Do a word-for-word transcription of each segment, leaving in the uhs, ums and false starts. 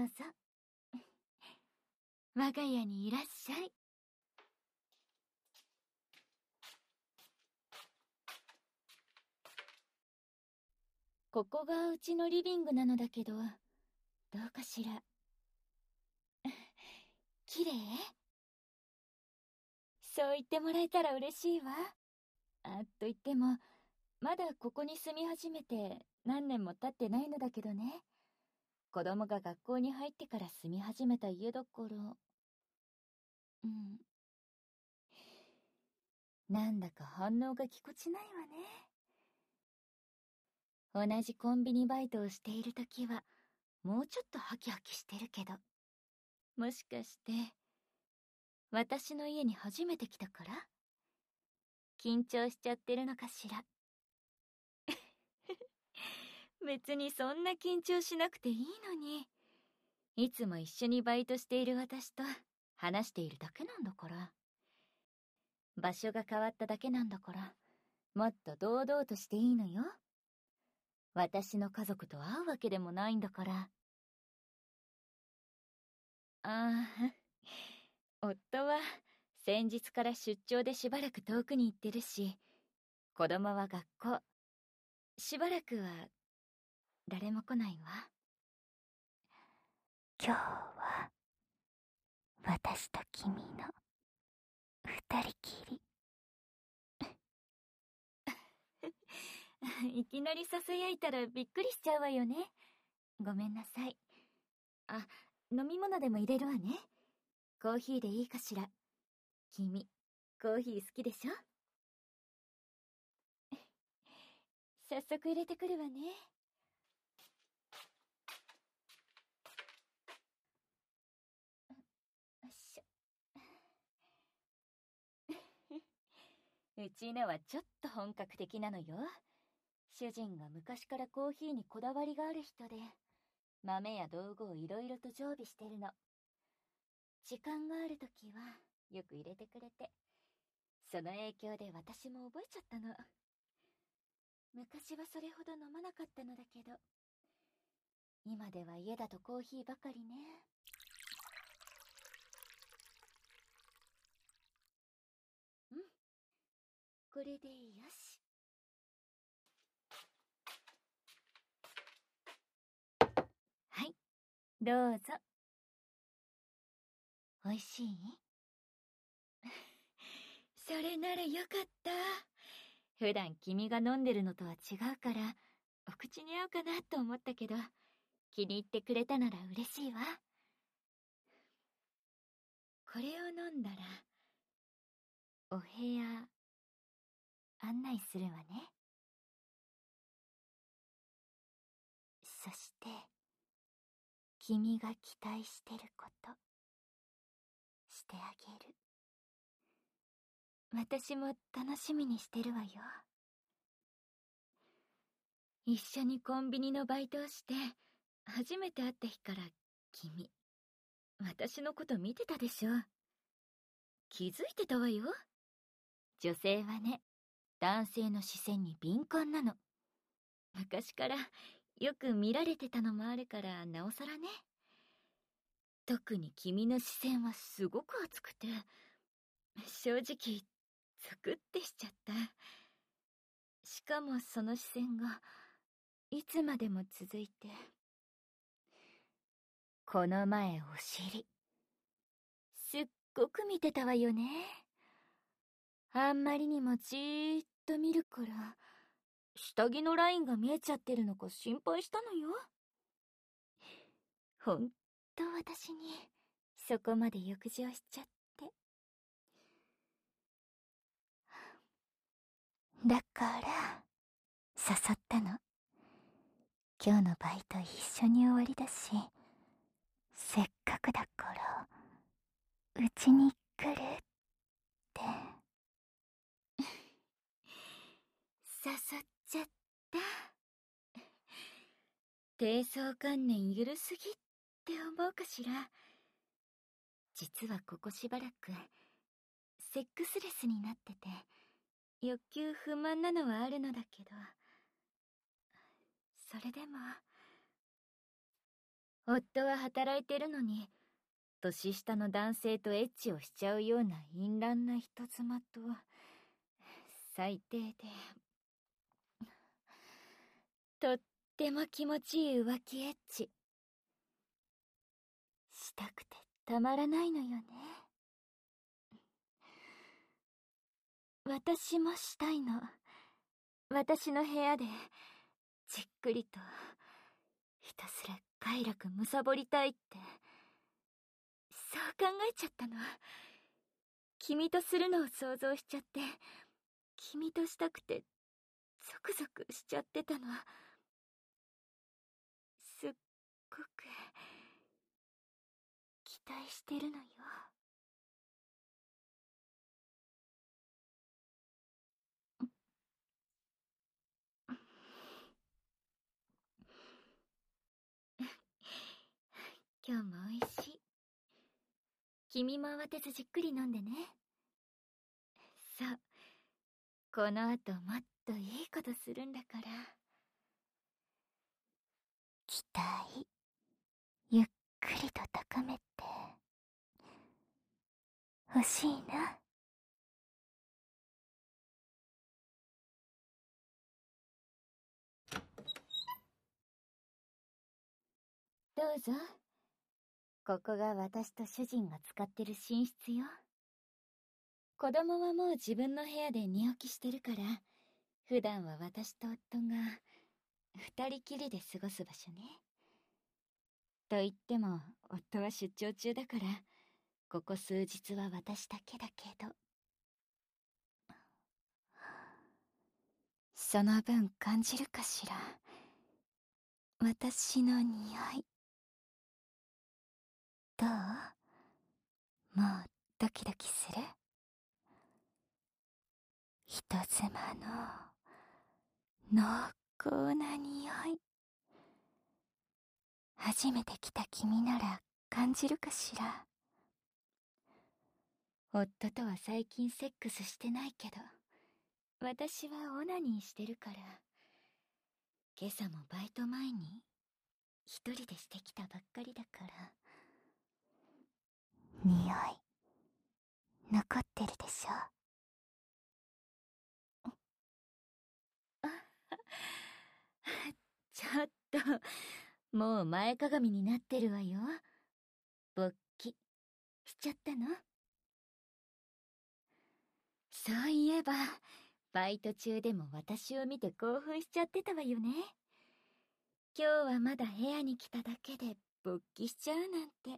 うぞ。我が家にいらっしゃい。ここがうちのリビングなのだけど、どうかしら。綺麗？そう言ってもらえたら嬉しいわ。あと言っても、まだここに住み始めて何年も経ってないのだけどね。子供が学校に入ってから住み始めた家だから。うん。なんだか反応がぎこちないわね。同じコンビニバイトをしているときは、もうちょっとハキハキしてるけど。もしかして、私の家に初めて来たから？緊張しちゃってるのかしら。別にそんな緊張しなくていいのに。いつも一緒にバイトしている私と話しているだけなんだから。場所が変わっただけなんだから、もっと堂々としていいのよ。私の家族と会うわけでもないんだから。ああ、夫は先日から出張でしばらく遠くに行ってるし、子供は学校。しばらくは誰も来ないわ。今日は私と君の二人きり。いきなり囁いたらびっくりしちゃうわよね。ごめんなさい。あ、飲み物でも入れるわね。コーヒーでいいかしら。君、コーヒー好きでしょ？早速入れてくるわね。よいしょ。うちのはちょっと本格的なのよ。主人が昔からコーヒーにこだわりがある人で、豆や道具をいろいろと常備してるの。時間があるときはよく入れてくれて、その影響で私も覚えちゃったの。昔はそれほど飲まなかったのだけど、今では家だとコーヒーばかりね。うん、これでよし。はい、どうぞ。おいしい？それならよかった。普段君が飲んでるのとは違うから、お口に合うかなと思ったけど、気に入ってくれたなら嬉しいわ。これを飲んだら、お部屋、案内するわね。そして、君が期待してること、してあげる。私も楽しみにしてるわよ。一緒にコンビニのバイトをして、初めて会った日から君、私のこと見てたでしょ。気づいてたわよ。女性はね、男性の視線に敏感なの。昔からよく見られてたのもあるからなおさらね。特に君の視線はすごく熱くて、正直ゾクってしちゃった。しかもその視線がいつまでも続いて。この前お尻すっごく見てたわよね。あんまりにもじーっと見るから、下着のラインが見えちゃってるのか心配したのよ。ほんと私にそこまで欲情しちゃって。だから誘ったの。今日のバイト一緒に終わりだし、せっかくだからうちに来るって。誘っちゃった。低層観念ゆるすぎって思うかしら。実はここしばらくセックスレスになってて、欲求不満なのはあるのだけど、それでも夫は働いてるのに、年下の男性とエッチをしちゃうような淫乱な人妻と、最低で。とっても気持ちいい浮気エッチ。したくてたまらないのよね。私もしたいの。私の部屋で、じっくりと、ひたすら快楽むさぼりたいって。そう考えちゃったの。君とするのを想像しちゃって、君としたくて、ゾクゾクしちゃってたの。すっごく、期待してるのよ。今日も美味しい。君も慌てずじっくり飲んでね。そう。この後もっといいことするんだから。期待、ゆっくりと高めて、欲しいな。どうぞ。ここが私と主人が使ってる寝室よ。子供はもう自分の部屋で寝起きしてるから、普段は私と夫が二人きりで過ごす場所ね。と言っても、夫は出張中だから、ここ数日は私だけだけど。その分感じるかしら。私の匂い。どう？もうドキドキする？人妻の濃厚な匂い。初めて来た君なら感じるかしら。夫とは最近セックスしてないけど、私はオナニーしてるから。今朝もバイト前に一人でしてきたばっかりだから。匂い残ってるでしょ。ちょっともう前かがみになってるわよ。勃起しちゃったの？そういえばバイト中でも私を見て興奮しちゃってたわよね。今日はまだ部屋に来ただけで勃起しちゃうなんて。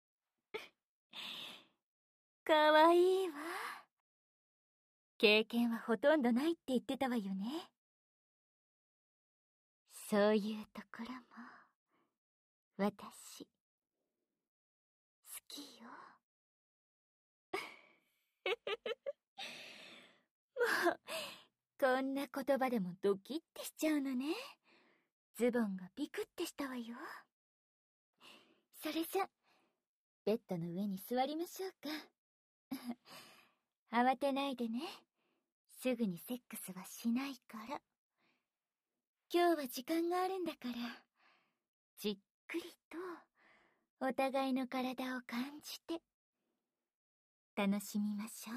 かわいいわ。経験はほとんどないって言ってたわよね。そういうところも私好きよ。もうこんな言葉でもドキッてしちゃうのね。ズボンがビクってしたわよ。それじゃベッドの上に座りましょうか。慌てないでね。すぐにセックスはしないから。今日は時間があるんだから、じっくりとお互いの体を感じて楽しみましょう。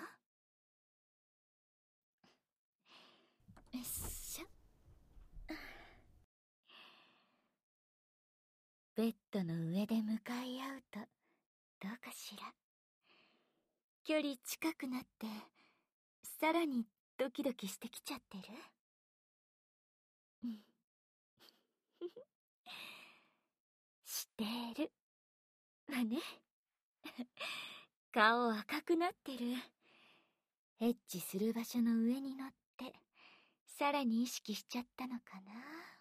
よっしょ。ベッドの上で向かい合うとどうかしら。距離近くなってさらにドキドキしてきちゃってる？してるわね。顔赤くなってる。エッチする場所の上に乗ってさらに意識しちゃったのかな。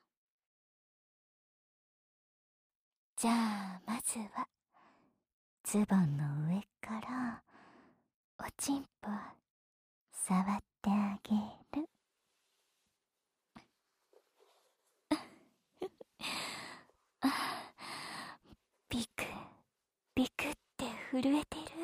じゃあまずはズボンの上からおちんぽ触ってあげる。ビクビクって震えてる。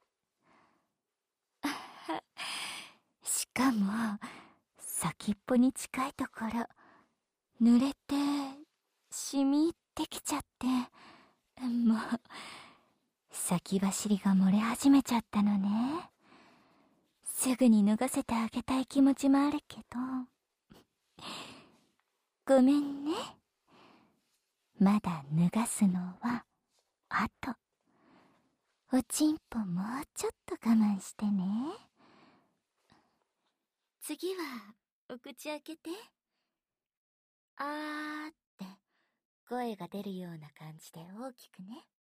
しかも先っぽに近いところ濡れて染み入ってきちゃってもう、先走りが漏れ始めちゃったのね。すぐに脱がせてあげたい気持ちもあるけど。ごめんね。まだ脱がすのは、あと。おちんぽもうちょっと我慢してね。次は、お口開けて。あーって声が出るような感じで大きくね。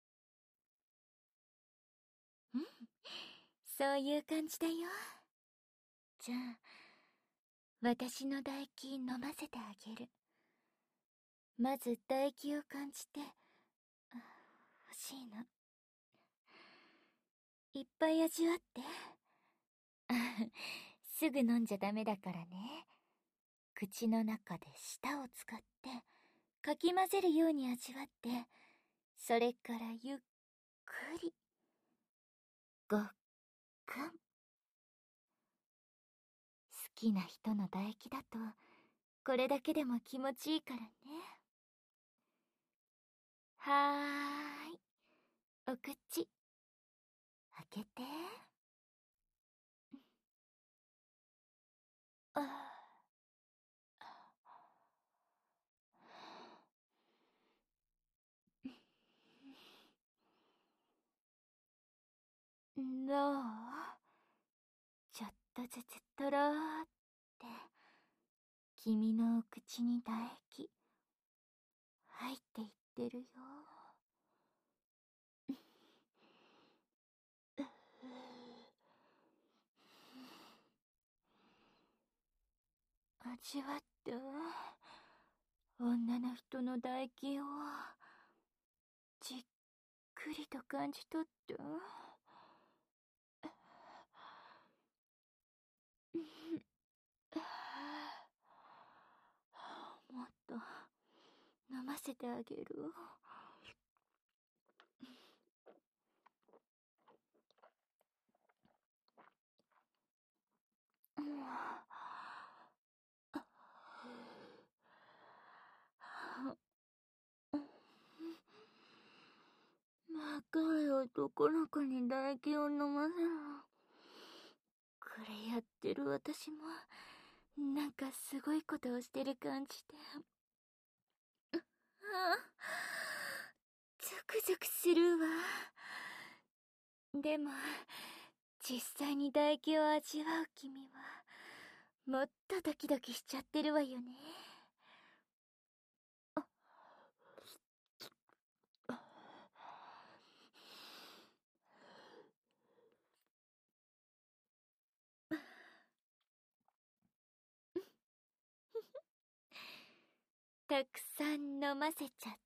うん、そういう感じだよ。じゃあ、私の唾液飲ませてあげる。まず唾液を感じて、欲しいの。いっぱい味わって。すぐ飲んじゃダメだからね。口の中で舌を使ってかき混ぜるように味わって、それからゆっくりごっくん。好きな人の唾液だとこれだけでも気持ちいいからね。はーい、お口開けて。あどう？ちょっとずつとろーって君のお口に唾液入っていってるよ。味わって、女の人の唾液をじっくりと感じ取って。もっと飲ませてあげる。若い男の子に唾液を飲ませる。これやってる私もなんかすごいことをしてる感じで、ああ、ゾクゾクするわ。でも実際に唾液を味わう君はもっとドキドキしちゃってるわよね。たくさん飲ませちゃった。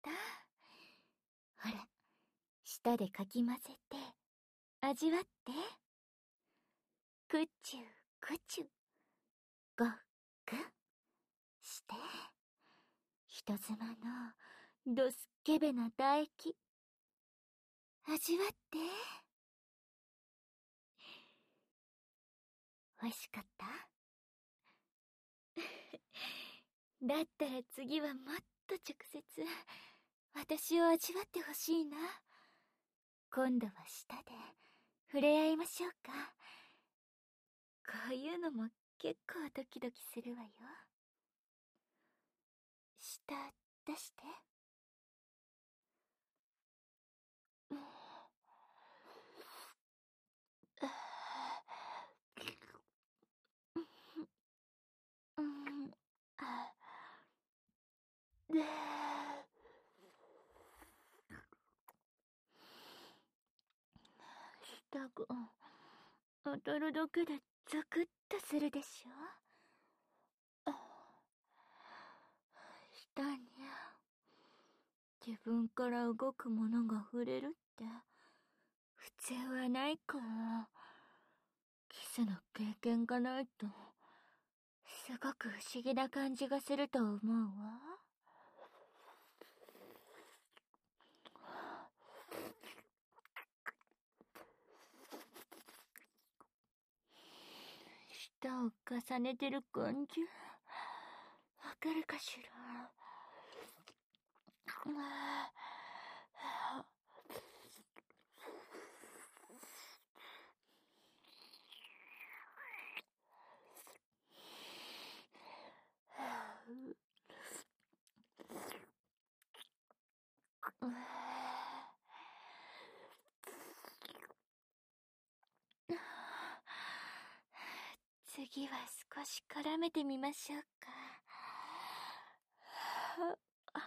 ほら、舌でかき混ぜて味わって。くちゅくちゅごっくんして人妻のドスケベな唾液味わって。美味しかった？だったら次はもっと直接私を味わってほしいな。今度は舌で触れ合いましょうか。こういうのも結構ドキドキするわよ。舌出して。うん、うん、あ、で、舌が当たるだけでゾクッとするでしょ。舌に自分から動くものが触れるって普通はないから、キスの経験がないとすごく不思議な感じがすると思うわ。舌を重ねてる感じわかるかしら。 次は少し絡めてみましょうか。あ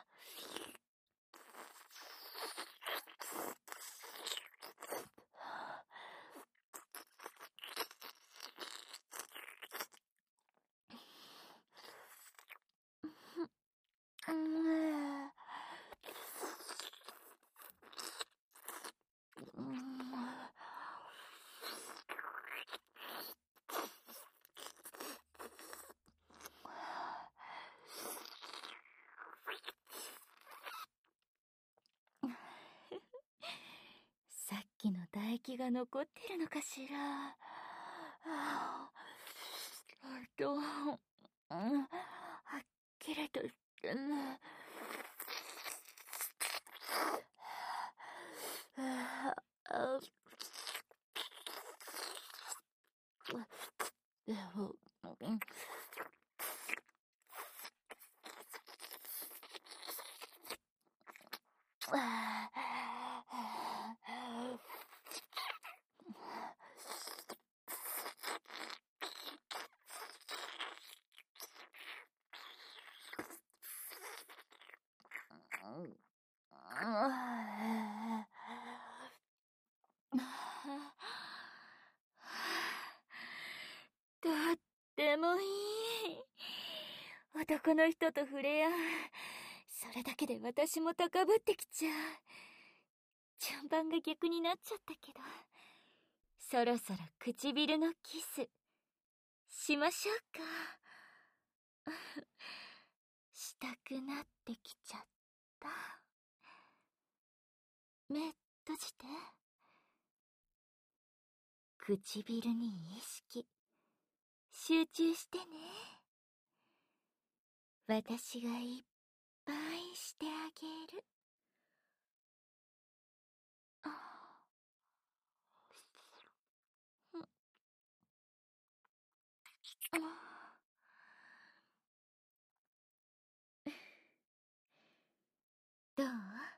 さっきの唾液が残ってるのかしら。あと、うん、はっきりとしてね。ああでも、うんとってもいい。男の人と触れ合う。それだけで私も高ぶってきちゃう。順番が逆になっちゃったけど、そろそろ唇のキスしましょうか。したくなってきちゃった。目閉じて。唇に意識集中してね。私がいっぱいしてあげる。あどう？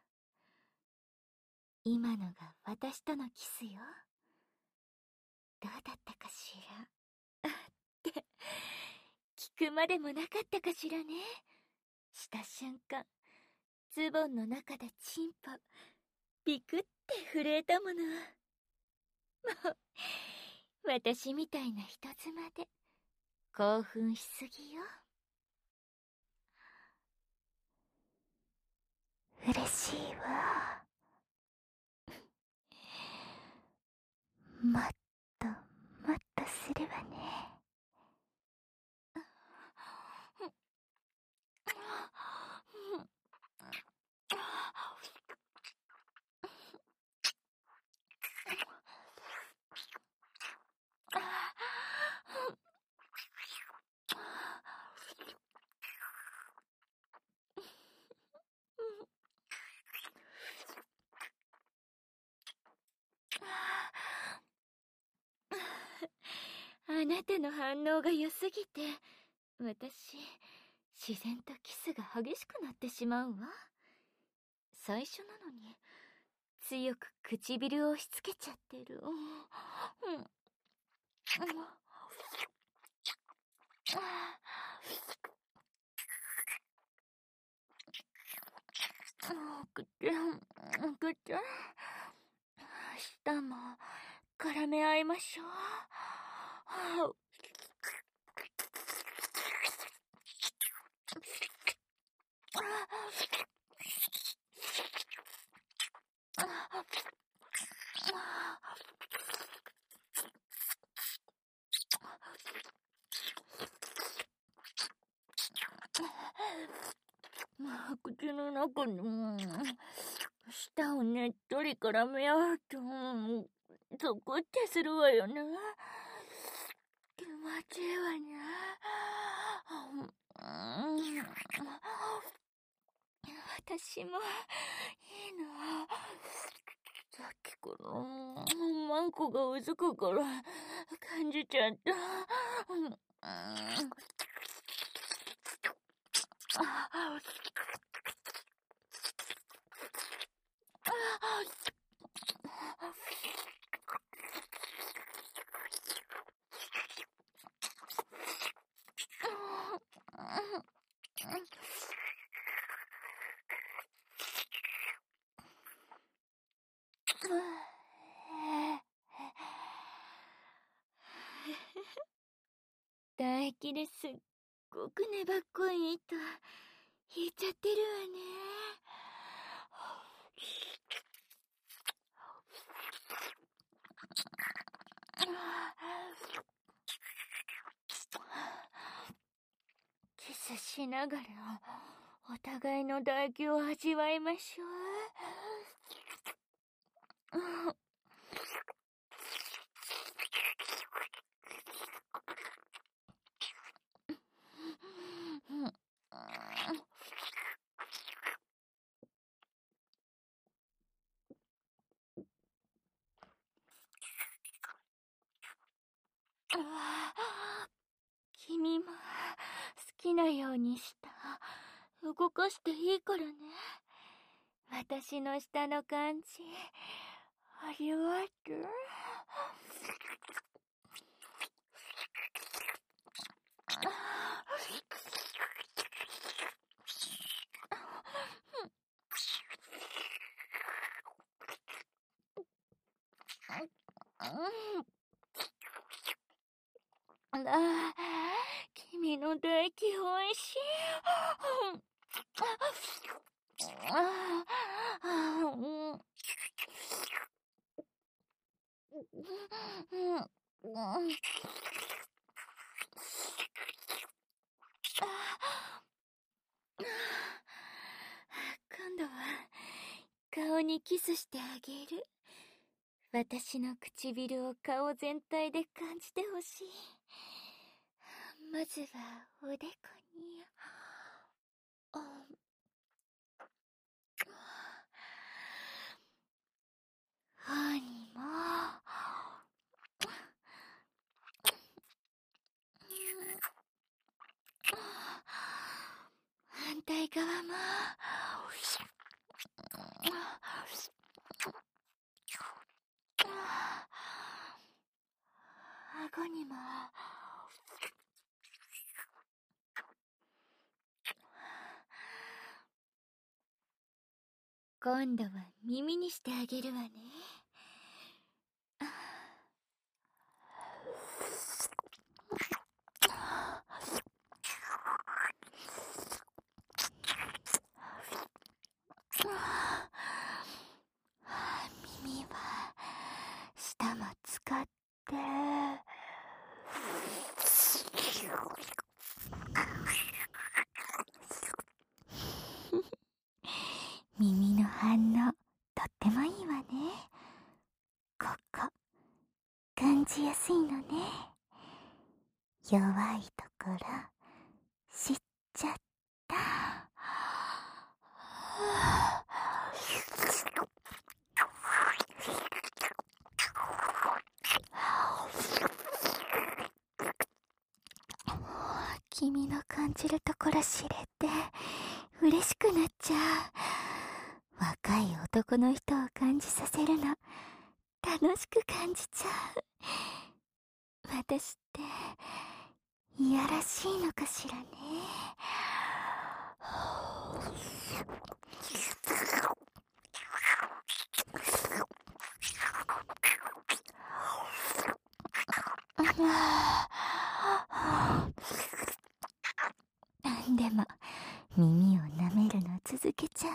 今のが私とのキスよ。どうだったかしら。って聞くまでもなかったかしらね。した瞬間、ズボンの中でチンポビクって震えたもの。もう私みたいな人妻で興奮しすぎよ。嬉しいわ。もっともっとするわね。あなたの反応が良すぎて、私、自然とキスが激しくなってしまうわ。最初なのに、強く唇を押し付けちゃってる。うん。くちゃん、くちゃん。舌も絡め合いましょう。口の中に舌をねっとり絡め合うとゾクってするわよね。気持ちいいわね。私もいいの。さっきからマンコがうずくから感じちゃった。 気ですっごく粘っこい糸引いちゃってるわね。キスしながらお互いの唾液を味わいましょう。君も好きなようにした動かしていいからね。私の舌の感じ味わって。ああ、君の唾液おいしい。ああ、うん。今度は顔にキスしてあげる。私の唇を顔全体で感じてほしい。まずはおでこに。頬にも。反対側も。顎にも。今度は耳にしてあげるわね。耳は舌も使って耳の反応とってもいいわね。ここ感じやすいのね。弱いところ知っちゃった。君の感じるところ知れて嬉しくなっちゃう。若い男の人を感じさせるの楽しく感じちゃう。私っていやらしいのかしらね。でも耳を舐めるの続けちゃう。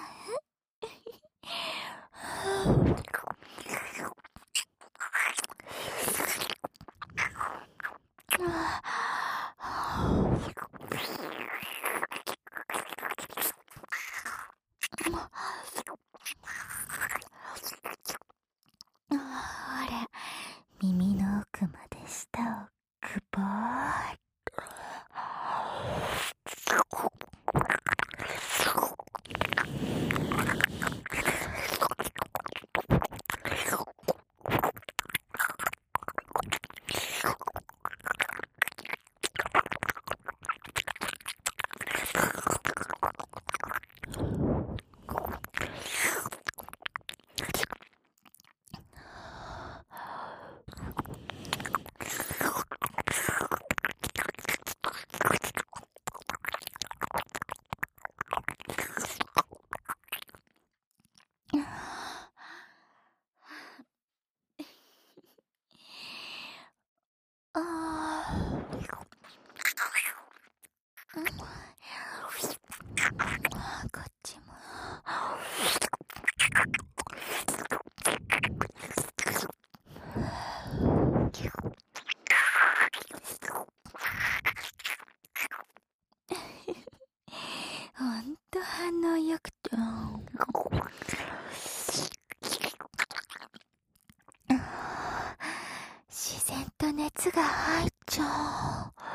ほら、耳の奥まで舌をくぼーっ反応良くて。自然と熱が入っちゃう。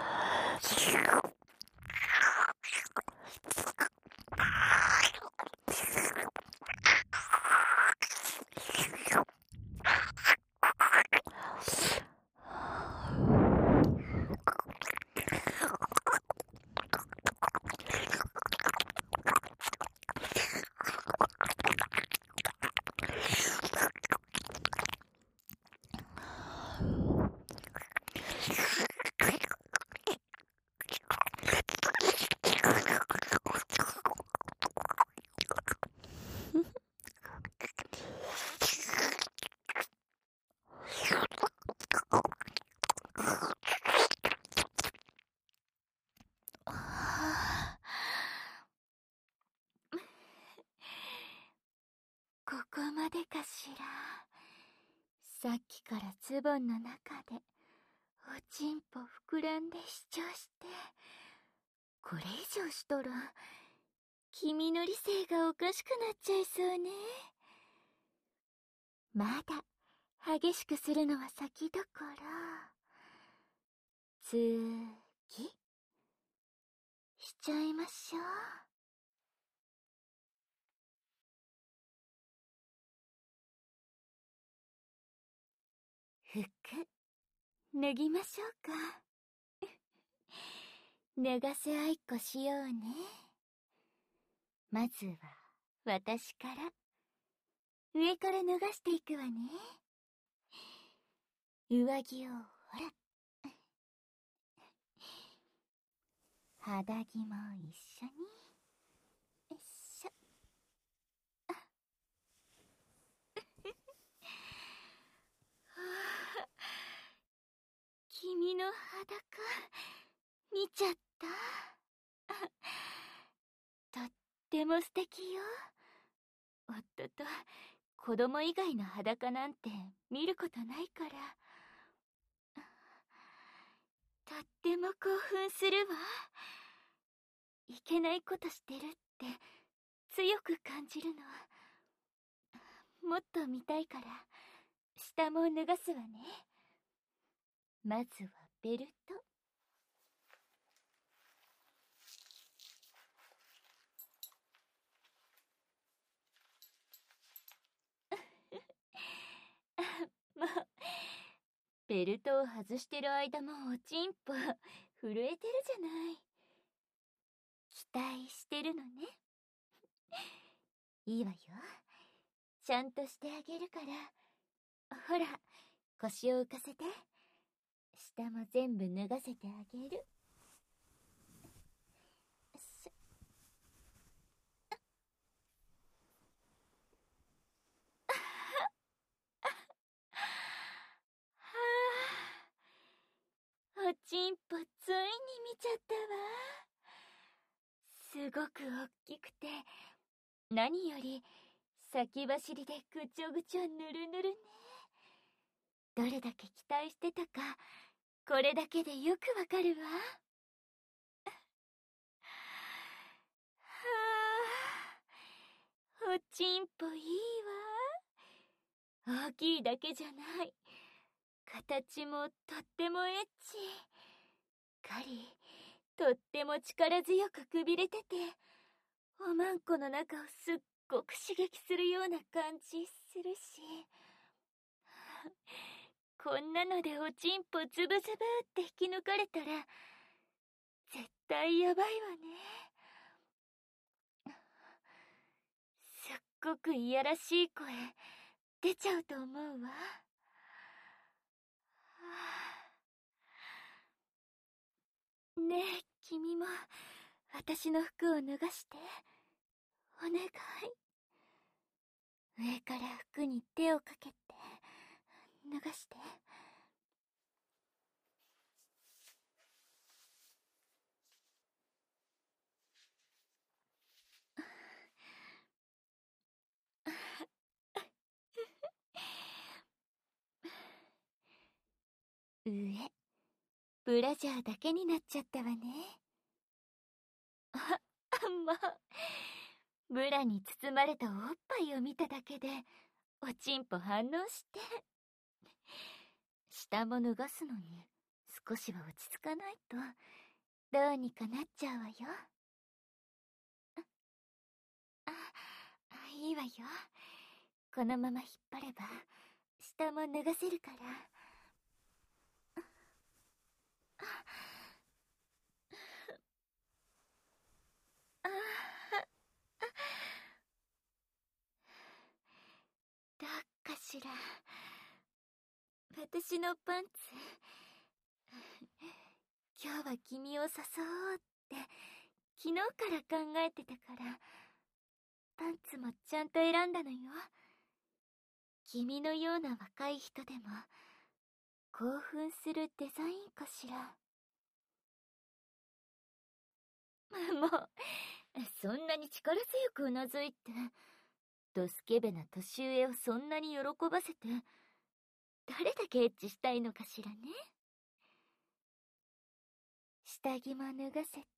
ここまでかしら。さっきからズボンの中でおちんぽ膨らんで主張して、これ以上しとら君の理性がおかしくなっちゃいそうね。まだ激しくするのは先だから、次しちゃいましょう。服脱ぎましょうか。脱がせあいっこしようね。まずは私から、上から脱がしていくわね。上着をほら、肌着も一緒に。よいしょ。君の裸見ちゃった。とっても素敵よ。おっとと、子供以外の裸なんて見ることないから。とっても興奮するわ。いけないことしてるって強く感じるの。もっと見たいから下も脱がすわね。まずはベルト。もうベルトを外してる間もおちんぽ震えてるじゃない。期待してるのね。いいわよ。ちゃんとしてあげるから。ほら、腰を浮かせて。下も全部脱がせてあげる。おちんぽついに見ちゃったわ。すごくおっきくて、何より先走りでぐちょぐちょぬるぬるね。どれだけ期待してたか、これだけでよくわかるわ。はあ、おちんぽいいわ。大きいだけじゃない。形もとってもエッチ。狩り、とっても力強くくびれてて、おまんこの中をすっごく刺激するような感じするし。こんなのでおちんぽズブズブって引き抜かれたら、絶対やばいわね。すっごくいやらしい声、出ちゃうと思うわ。ねえ、君も、私の服を脱がして。お願い。上から服に手をかけて、脱がして。上、ブラジャーだけになっちゃったわね。あ、もう、 ブラに包まれたおっぱいを見ただけでおちんぽ反応して、下も脱がすのに少しは落ち着かないとどうにかなっちゃうわよ。あ、いいわよ。このまま引っ張れば下も脱がせるから。あどうかしら。私のパンツ、今日は君を誘おうって昨日から考えてたから、パンツもちゃんと選んだのよ。君のような若い人でも興奮するデザインかしら。もうそんなに力強くうなずいて、ドスケベな年上をそんなに喜ばせて誰だけエッチしたいのかしらね。下着も脱がせて。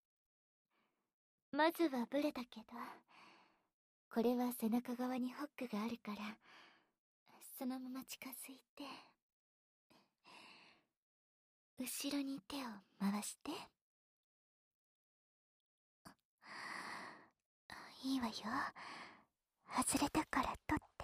まずはブレだけど、これは背中側にホックがあるから、そのまま近づいて、後ろに手を回して。いいわよ。外れたから取って。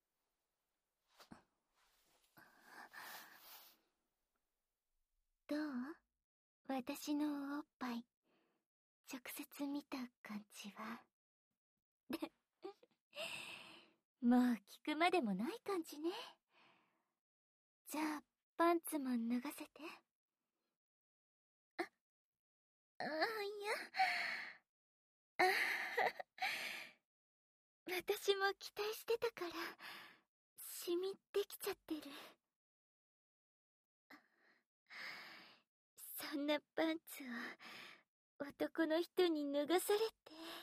どう？私のおっぱい直接見た感じは。もう聞くまでもない感じね。じゃあパンツも脱がせて。あ、あ、いや、あ私も期待してたから染みできちゃってる。そんなパンツを男の人に脱がされて。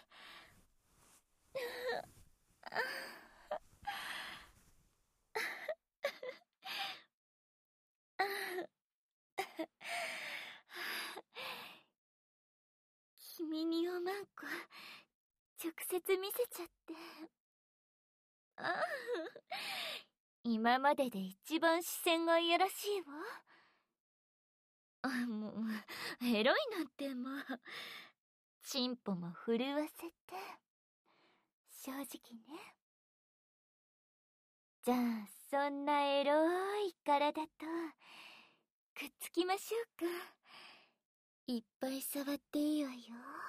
君におまんこ直接見せちゃって。あ今までで一番視線がいやらしいわ。あ、もうエロいなんてもうチンポも震わせて。正直ね。じゃあそんなエロい体とくっつきましょうか。いっぱい触っていいわよ。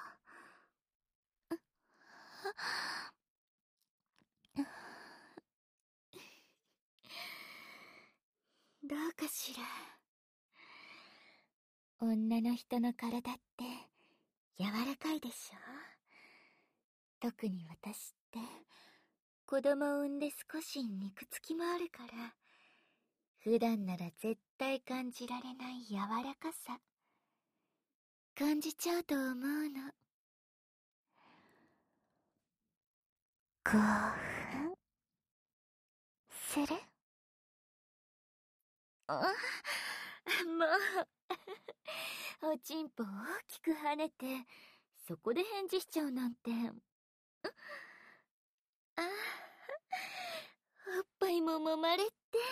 どうかしら。女の人の体って柔らかいでしょ。特に私って子供を産んで少し肉付きもあるから、普段なら絶対感じられない柔らかさ感じちゃうと思うの。興奮する？あ、もうおちんぽ大きく跳ねてそこで返事しちゃうなんて。あ、おっぱいも揉まれて、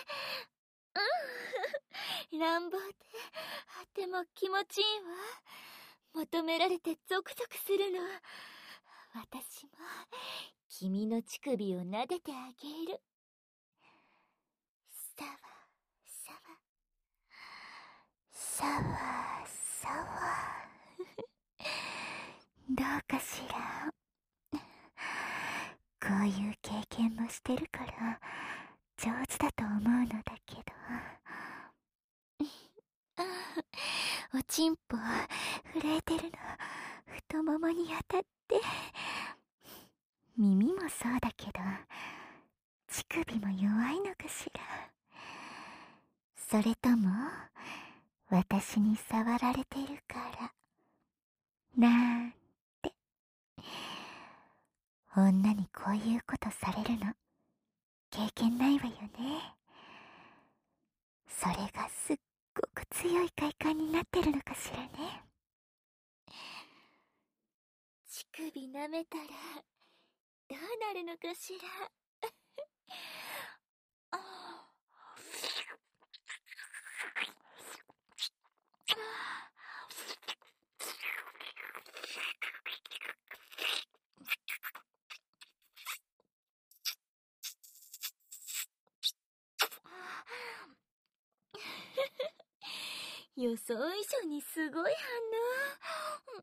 乱暴でとても気持ちいいわ。求められてゾクゾクするの。私も君の乳首を撫でてあげる。さわさわさわさわどうかしら。こういう経験もしてるから上手だと思うのだけど。おちんぽ震えてるの太ももに当たって。耳もそうだけど乳首も弱いのかしら。それとも私に触られてるからなんて。女にこういうことされるの経験ないわよね。それがすっごく強い快感になってるのかしらね。乳首舐めたらどうなるのかしら。予想以上にすごい反応。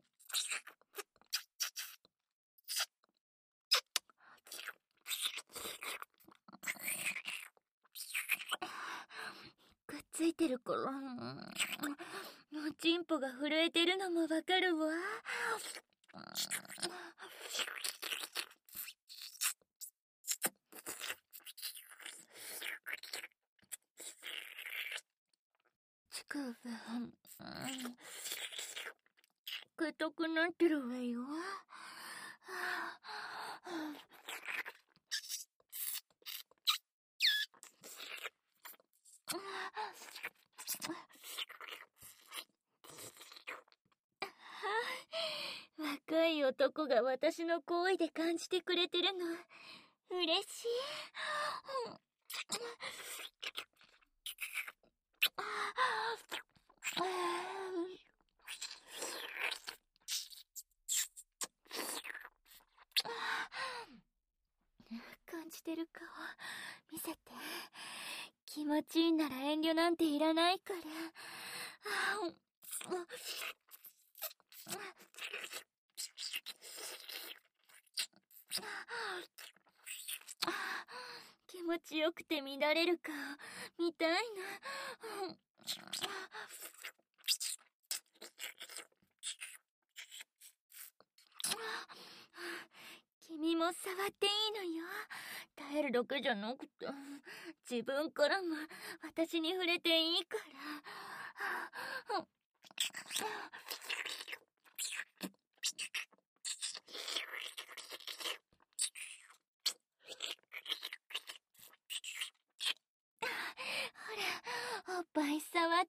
くっついてるから、チンポが震えてるのもわかるわ。近く、硬くなってるわよ。若い男が私の行為で感じてくれてるの嬉しい。感じてる顔見せて。気持ちいいなら遠慮なんていらないから。気持ちよくて乱れる顔見たいな。君も触っていいのよ。耐えるだけじゃなくて、自分からも私に触れていいから。ほら、おっぱい触って。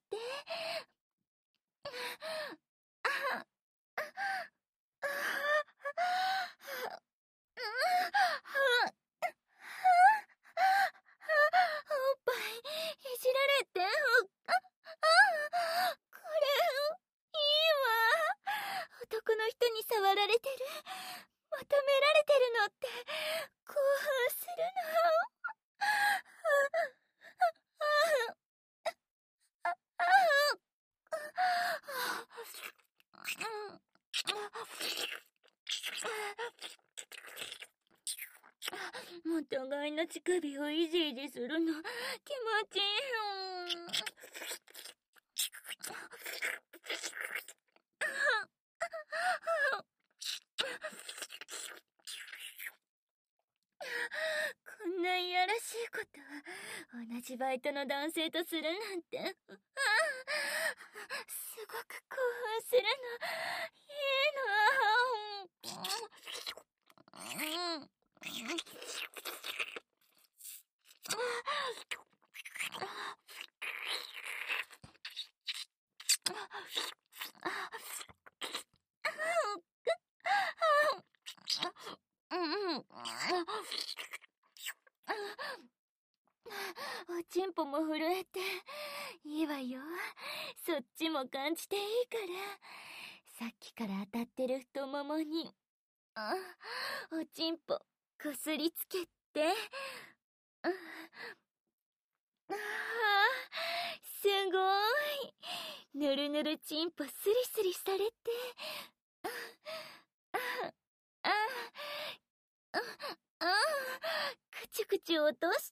男の人に触られてる、求められてるのって興奮するの。お互いの乳首をいじいじするの気持ちいい。こんないやらしいこと同じバイトの男性とするなんて、ああ、すごく興奮するの。いいの。うん。おちんぽも震えていいわよ。そっちも感じていいから。さっきから当たってる太ももにあおちんぽこすりつけて。ああ、すごい。ぬるぬるちんぽスリスリされて。あああああ、くちゅくちゅ落として。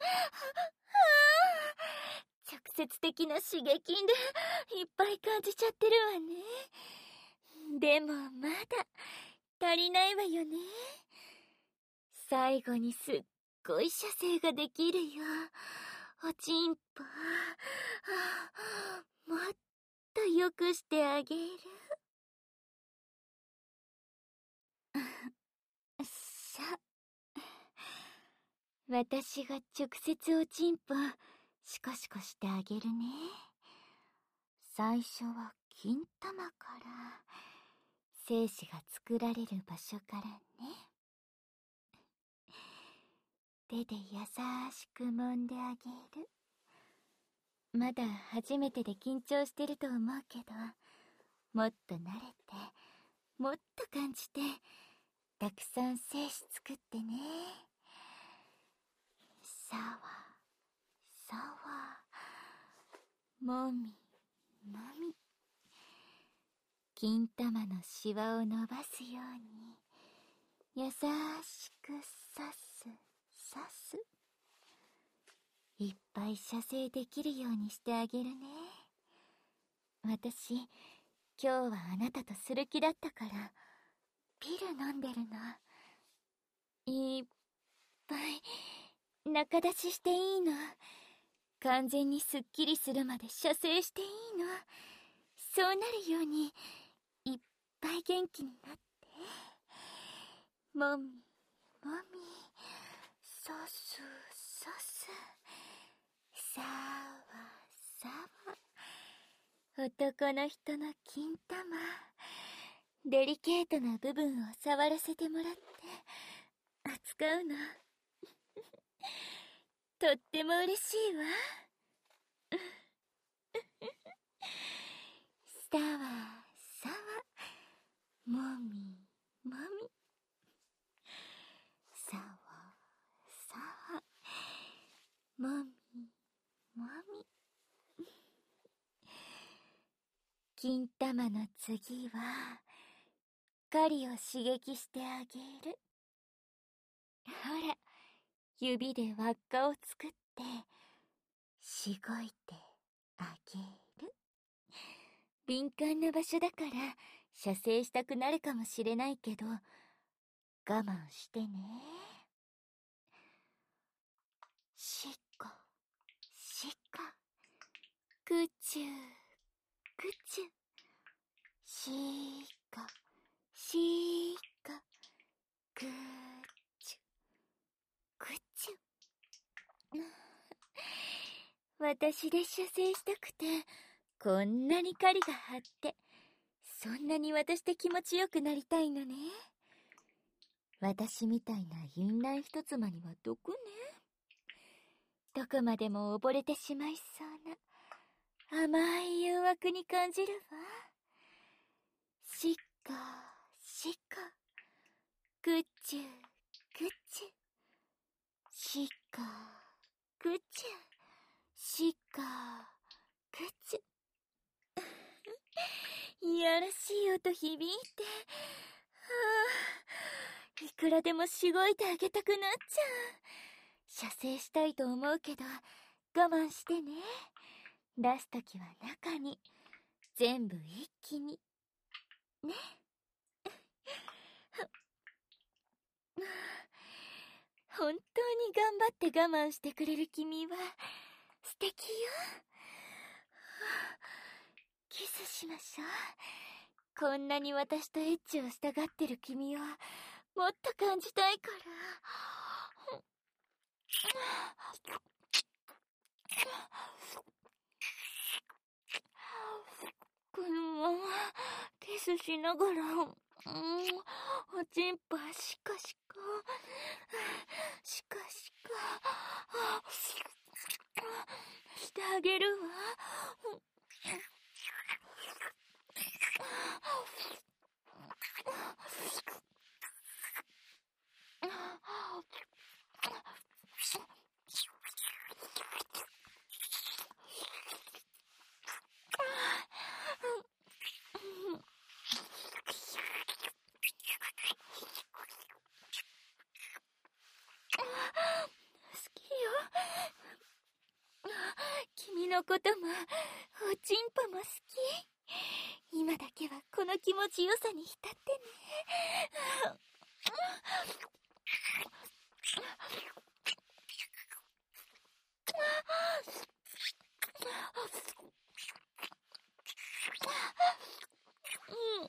直接的な刺激でいっぱい感じちゃってるわね。でもまだ足りないわよね。最後にすっごい射精ができるよ。おちんぽ。もっとよくしてあげる。さ、私が直接おちんぽシコシコしてあげるね。最初は金玉から精子が作られる場所からね。 手で優しく揉んであげる。まだ初めてで緊張してると思うけど、もっと慣れて、もっと感じて、たくさん精子作ってね。さわ、さわ、もみ、もみ。金玉のシワを伸ばすように、優しく刺す、刺す。いっぱい射精できるようにしてあげるね。私、今日はあなたとする気だったから、ピル飲んでるの。いっぱい、中出ししていいの。完全にすっきりするまで射精していいの。そうなるように、いっぱい元気になって。もみ、もみ、そす、そす。さわ、さわ。男の人の金玉。デリケートな部分を触らせてもらって、扱うの。とっても嬉しいわ。さわ、さわ。もみ、もみ。さわ、さわ。もみ、もみ。金玉の次は、狩りを刺激してあげる。ほら、指で輪っかを作って、しごいてあげる。敏感な場所だから、射精したくなるかもしれないけど、我慢してね。しっこ、しっこ。くちゅ、くちゅ。しっこ、しっこ。くちゅ、くちゅ。私で射精したくて、こんなに狩りが張って、そんなに私で気持ちよくなりたいのね。私みたいな淫乱一つ間には毒ね。どこまでも溺れてしまいそうな甘い誘惑に感じるわ。しっこ、しっこ。くちゅ、くちゅ。しっこ、くちゅ。しっこ、くちゅ。いやらしい音響いて、はあ、いくらでもしごいてあげたくなっちゃう。射精したいと思うけど、我慢してね。出すときは中に、全部一気に。ね。本当に頑張って我慢してくれる君は、素敵よ。キスしましょう。こんなに私とエッチをしたがってる君をもっと感じたいから。このままキスしながら、うん、おちんぽシカシカシカシカしてあげるわ。君のこともおちんぽも好き。今だけはこの気持ちよさに浸ってね。うん。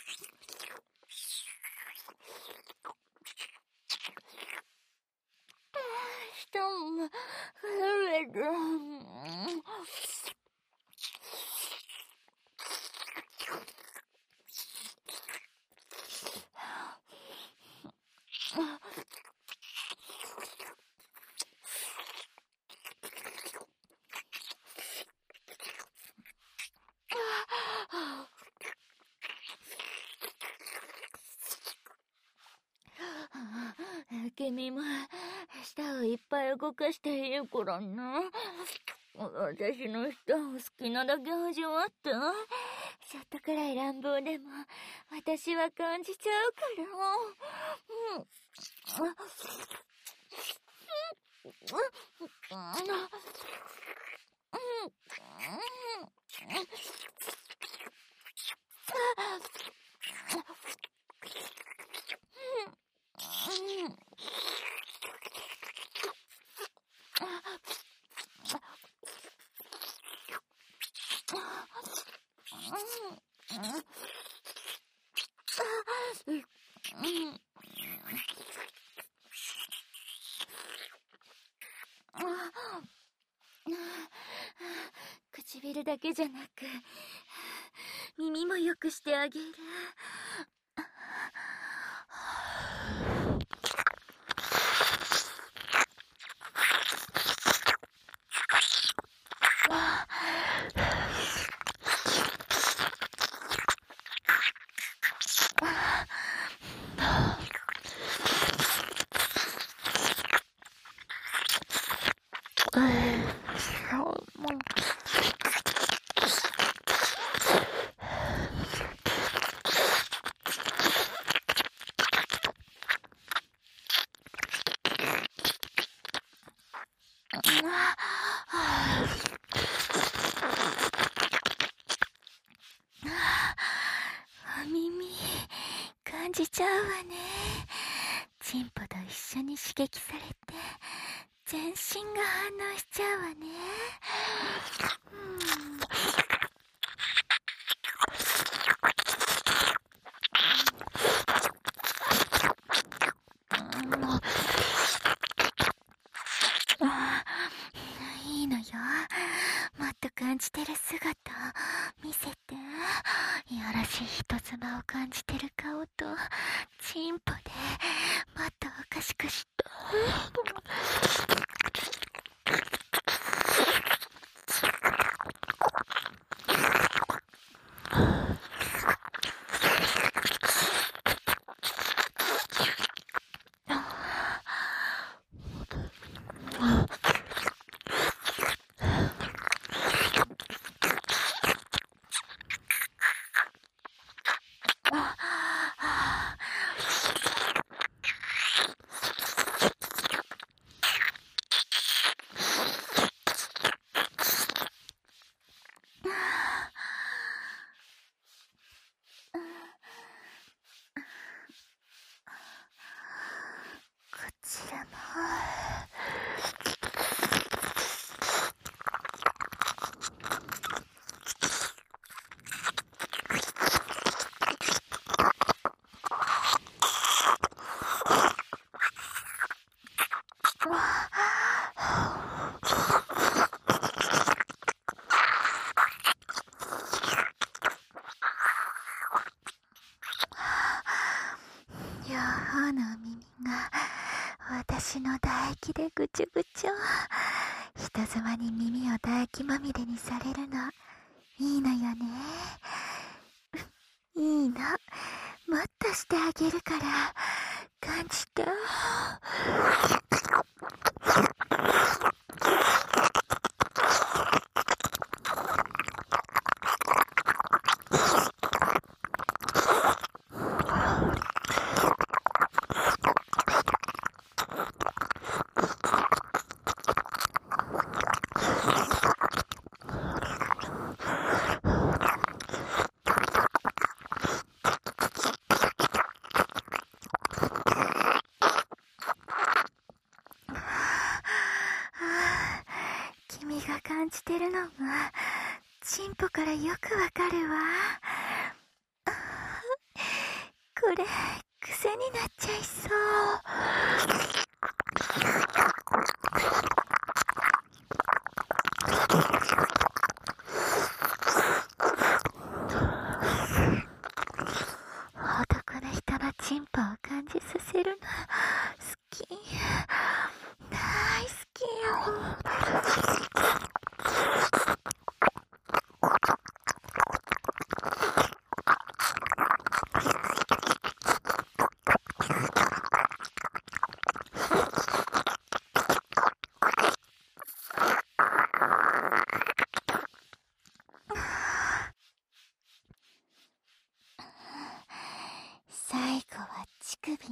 人も増える。 君も舌をいっぱい動かしているからな。私の舌を好きなだけ味わって。ちょっとくらい乱暴でも私は感じちゃうから。うん。唇だけじゃなく耳もよくしてあげる。感じちゃうわね。チンポと一緒に刺激されて全身が反応しちゃうわね。うん、いいのよ。もっと感じてる姿見せて。いやらしい人妻を感じてる顔とチンポでもっとおかしくして。両方のお耳が私の唾液でぐちゅぐちゅ。人妻に耳を唾液まみれにされるのいいのよね。いいの。もっとしてあげるから感じて。君が感じてるのがチンポからよくわかるわ。これ癖になっちゃいそう。男の人のチンポを感じさせるの好き。大好きよ。 首ね。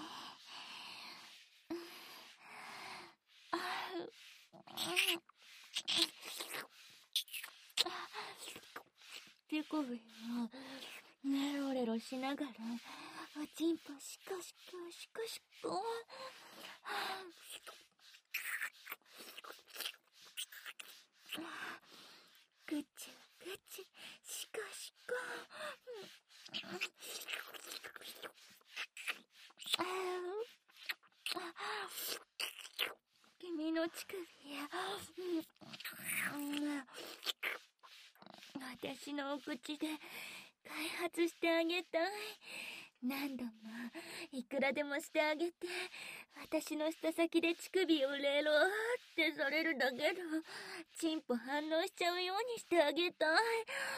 手首をレロレロしながらおちんぽシコシコシコシコ。ぐちゅぐちゅシコシコ。君の乳首私のお口で開発してあげたい。何度もいくらでもしてあげて、私の舌先で乳首をレローってされるだけのチンポ反応しちゃうようにしてあげたい。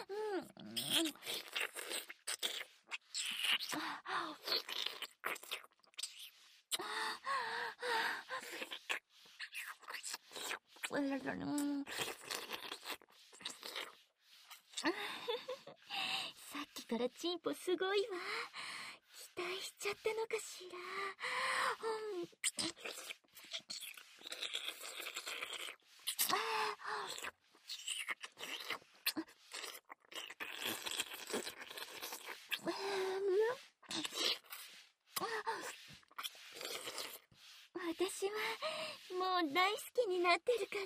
うん、さっきからチンポすごいわ。期待しちゃったのかしら。うん、私はもう大好きになってるから。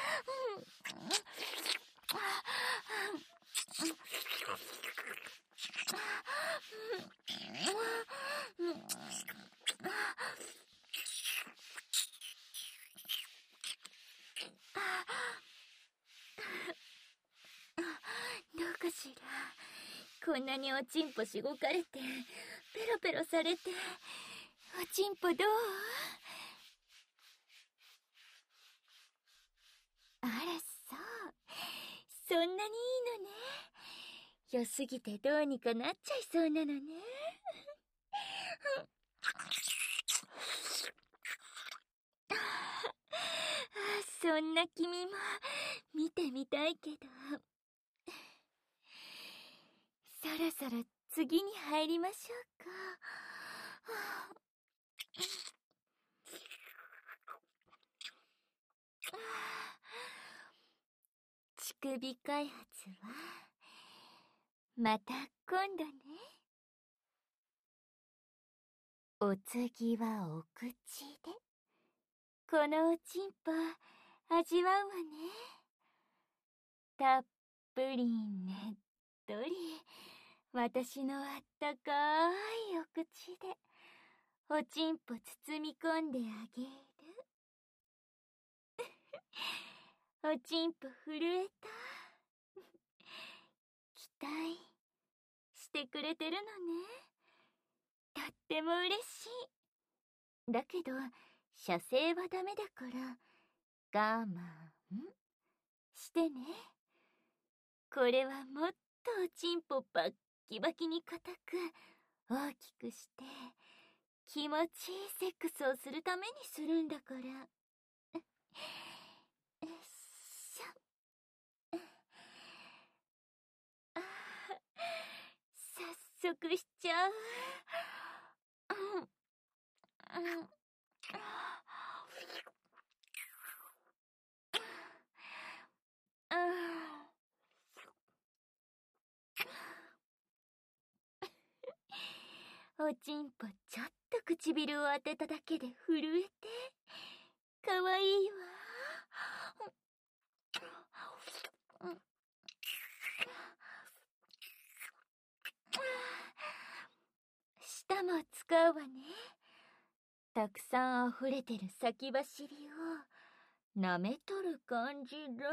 どうかしら。こんなにおちんぽしごかれてペロペロされて、おちんぽどう？あら、そう。そんなにいいのね。良すぎてどうにかなっちゃいそうなのね。そんな君も見てみたいけど。そろそろ次に入りましょうか。乳首開発はまた今度ね。お次はお口でこのおちんぽ味わうわね。たっぷりねっとり私のあったかいお口でおちんぽ包み込んであげる。おちんぽ震えた。期待してくれてるのね。とっても嬉しい。だけど射精はダメだから我慢してね。これはもっとおちんぽバッキバキに硬く大きくして気持ちいいセックスをするためにするんだから。よいしょ。あ、早速しちゃう。うん、うん、おちんぽちょっと唇を当てただけで震えてかわいいわ。舌も使うわね。たくさん溢れてる先走りを舐めとる感じだ。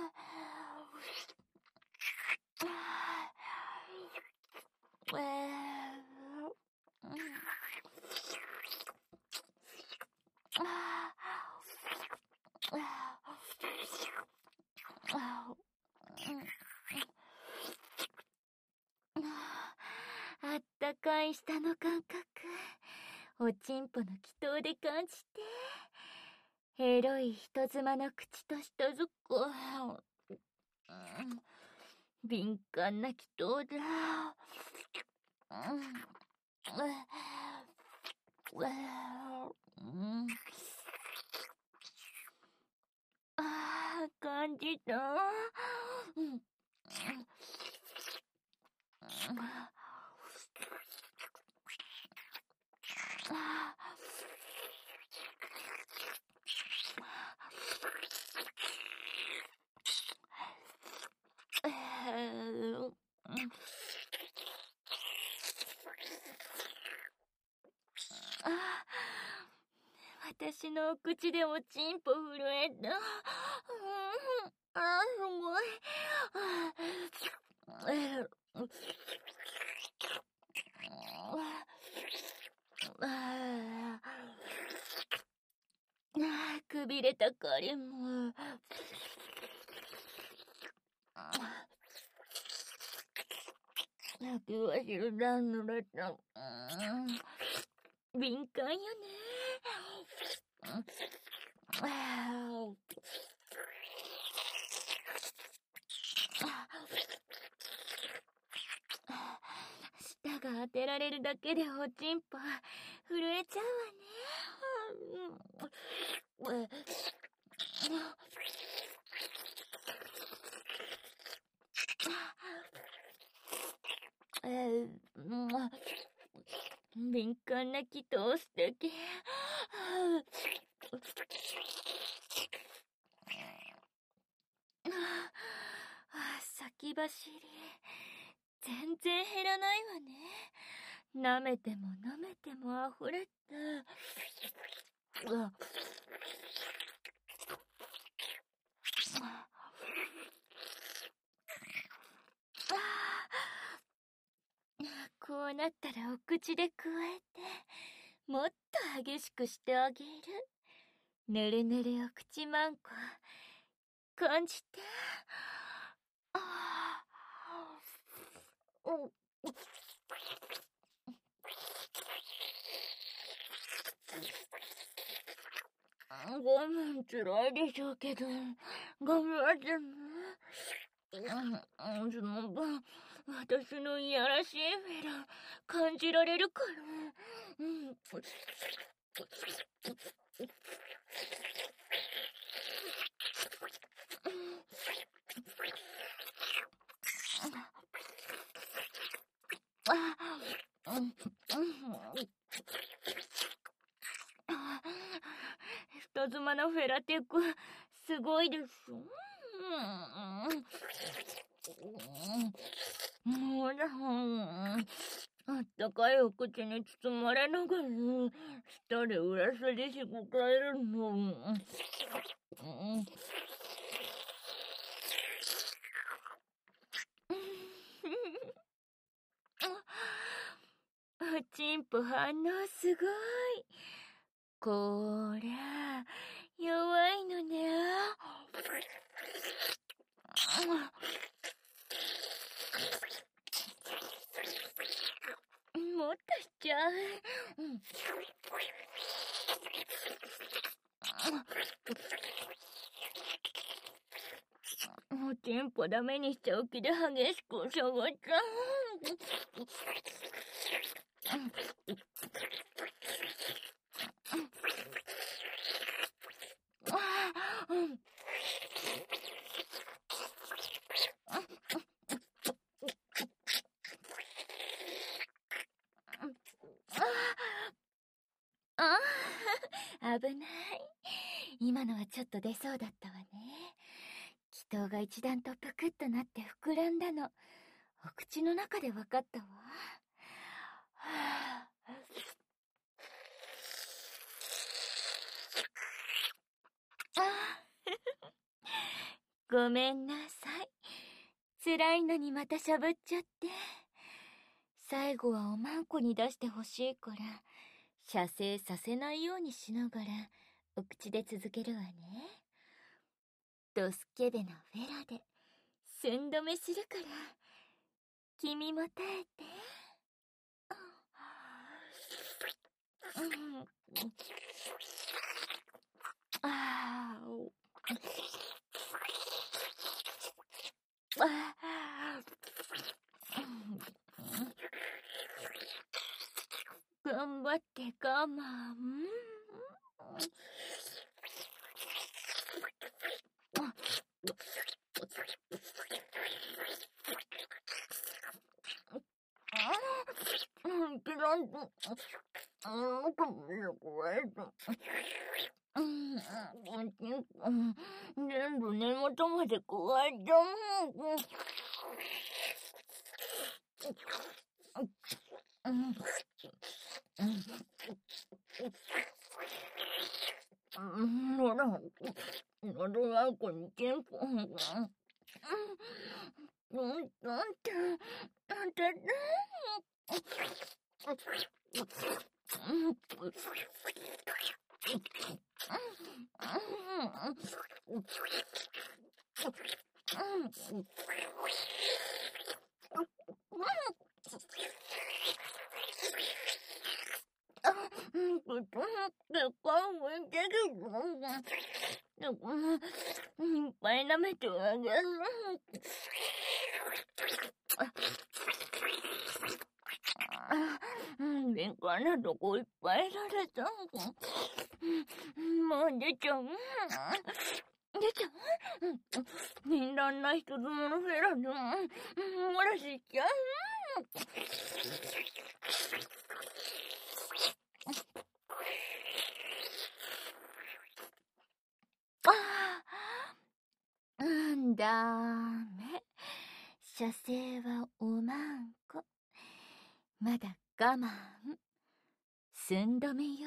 あったかい舌の感覚おちんぽの気筒で感じて、エロい人妻の口と舌づこ、敏感な気筒だ。 うわー、うん、あー、感じた。うん、うん、あー、えー、あ、私の口でおちんぽ震えた。うん、あ、すごい。あ、えー、ああ、くびれた彼も。泣き忘れたのだった。敏感よね。舌が当てられるだけでおちんぽ震えちゃうわね。えー、敏感な気通すだけ。先走り全然減らないわね。舐めても舐めても溢れて。こうなったらお口でくわえて、もっと激しくしてあげる。ぬるぬるお口まんこ、感じて。ああ、うん。我慢つらいでしょうけど、頑張ってね。うん、その分、私のいやらしいフェラ感じられるから。うん。あ、うん、人妻のフェラテック、すごいです。うん、もうだ、あったかいお口に包まれながら、舌で裏さでしごかえるの。うん、おちんぽ反応すごい。こりゃ弱いのね。もっとしちゃう。おちんぽダメにしちゃう気で激しくしゃがった。あ、危ない。今のはちょっと出そうだったわね。気筒が一段とぷくっとなって膨らんだの。お口の中でわかったわ。ごめんなさい。辛いのにまたしゃぶっちゃって。最後はおまんこに出してほしいから、射精させないようにしながら、お口で続けるわね。ドスケベなフェラで、寸止めするから、君も耐えて。うん、ああ、頑張って頑ガマン。全部根元まで加えた。ほら、喉がこに健康。うん、なんて、なんて、いっぱい舐めてあげる。敏感なとこいっぱいされた。もう出ちゃう。出ちゃう。いろんな人妻のフェラでも漏らしちゃう。あんだめ。射精はおまんこ。まだ我慢。寸止めよ。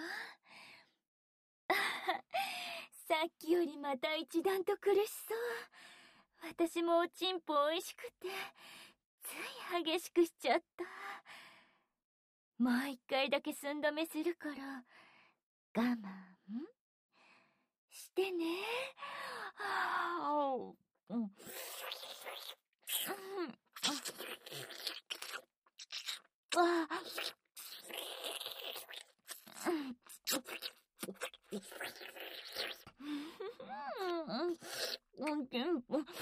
さっきよりまた一段と苦しそう。私もおちんぽおいしくてつい激しくしちゃった。もう一回だけ寸止めするから我慢してね。はあ、うん、ああ、うん、全部、全部、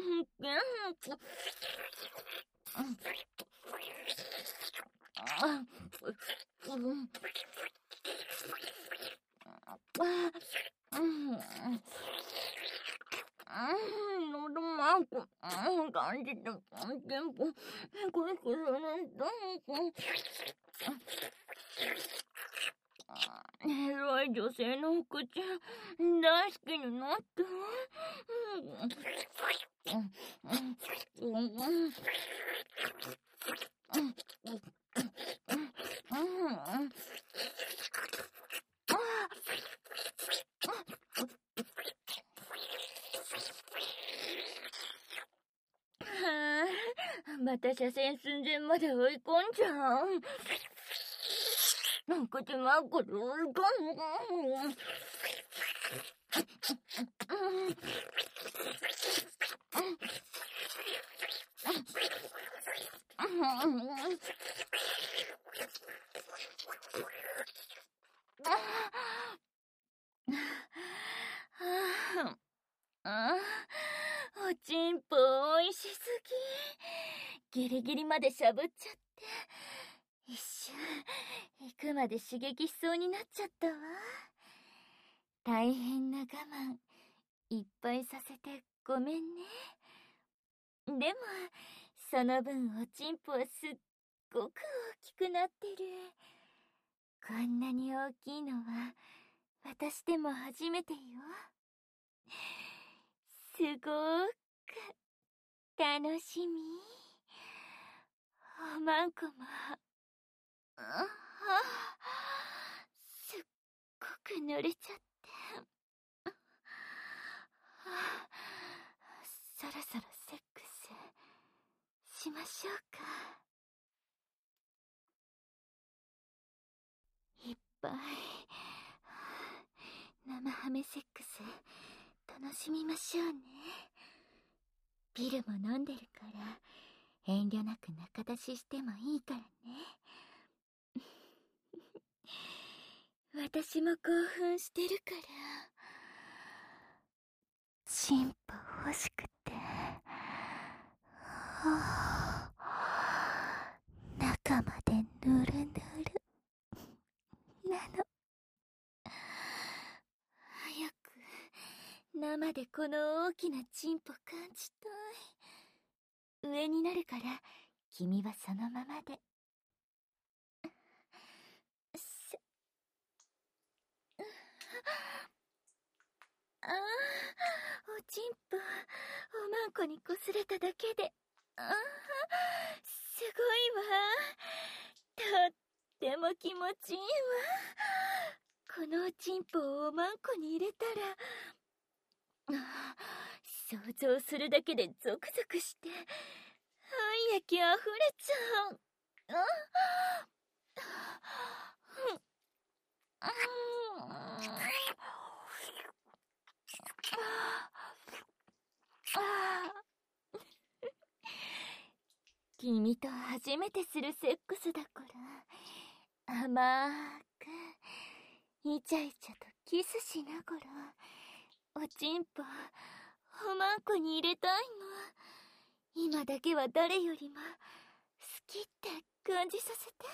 喉マーク、感じて、全部、これこれなんだ。エロい女性の口大好きになった。また車線寸前まで追い込んじゃう。口マークで追い込む。おちんぽおいしすぎ。ギリギリまでしゃぶっちゃって一瞬行くまで刺激しそうになっちゃったわ。大変な我慢いっぱいさせてごめんね。でもその分おちんぽはすっごく大きくなってる。こんなに大きいのは私でも初めてよ。すごーく楽しみ。おまんこもあすっごく濡れちゃって、そろそろセックスしましょうか。いっぱい生ハメセックス楽しみましょうね。ビルも飲んでるから遠慮なく仲出ししてもいいからね。私も興奮してるから。チンポ欲しくて、はあ、中までぬるぬるなの。 生でこの大きなチンポ感じたい。上になるから君はそのままで。ああ、おちんぽ、おまんこにこすれただけで、ああ、すごいわ。とっても気持ちいいわ。このおちんぽをおまんこに入れたら、ああ、想像するだけでゾクゾクして、愛液あふれちゃう。ああ、君と初めてするセックスだから、甘くイチャイチャとキスしながらおちんぽおまんこに入れたいの。今だけは誰よりも好きって感じさせて。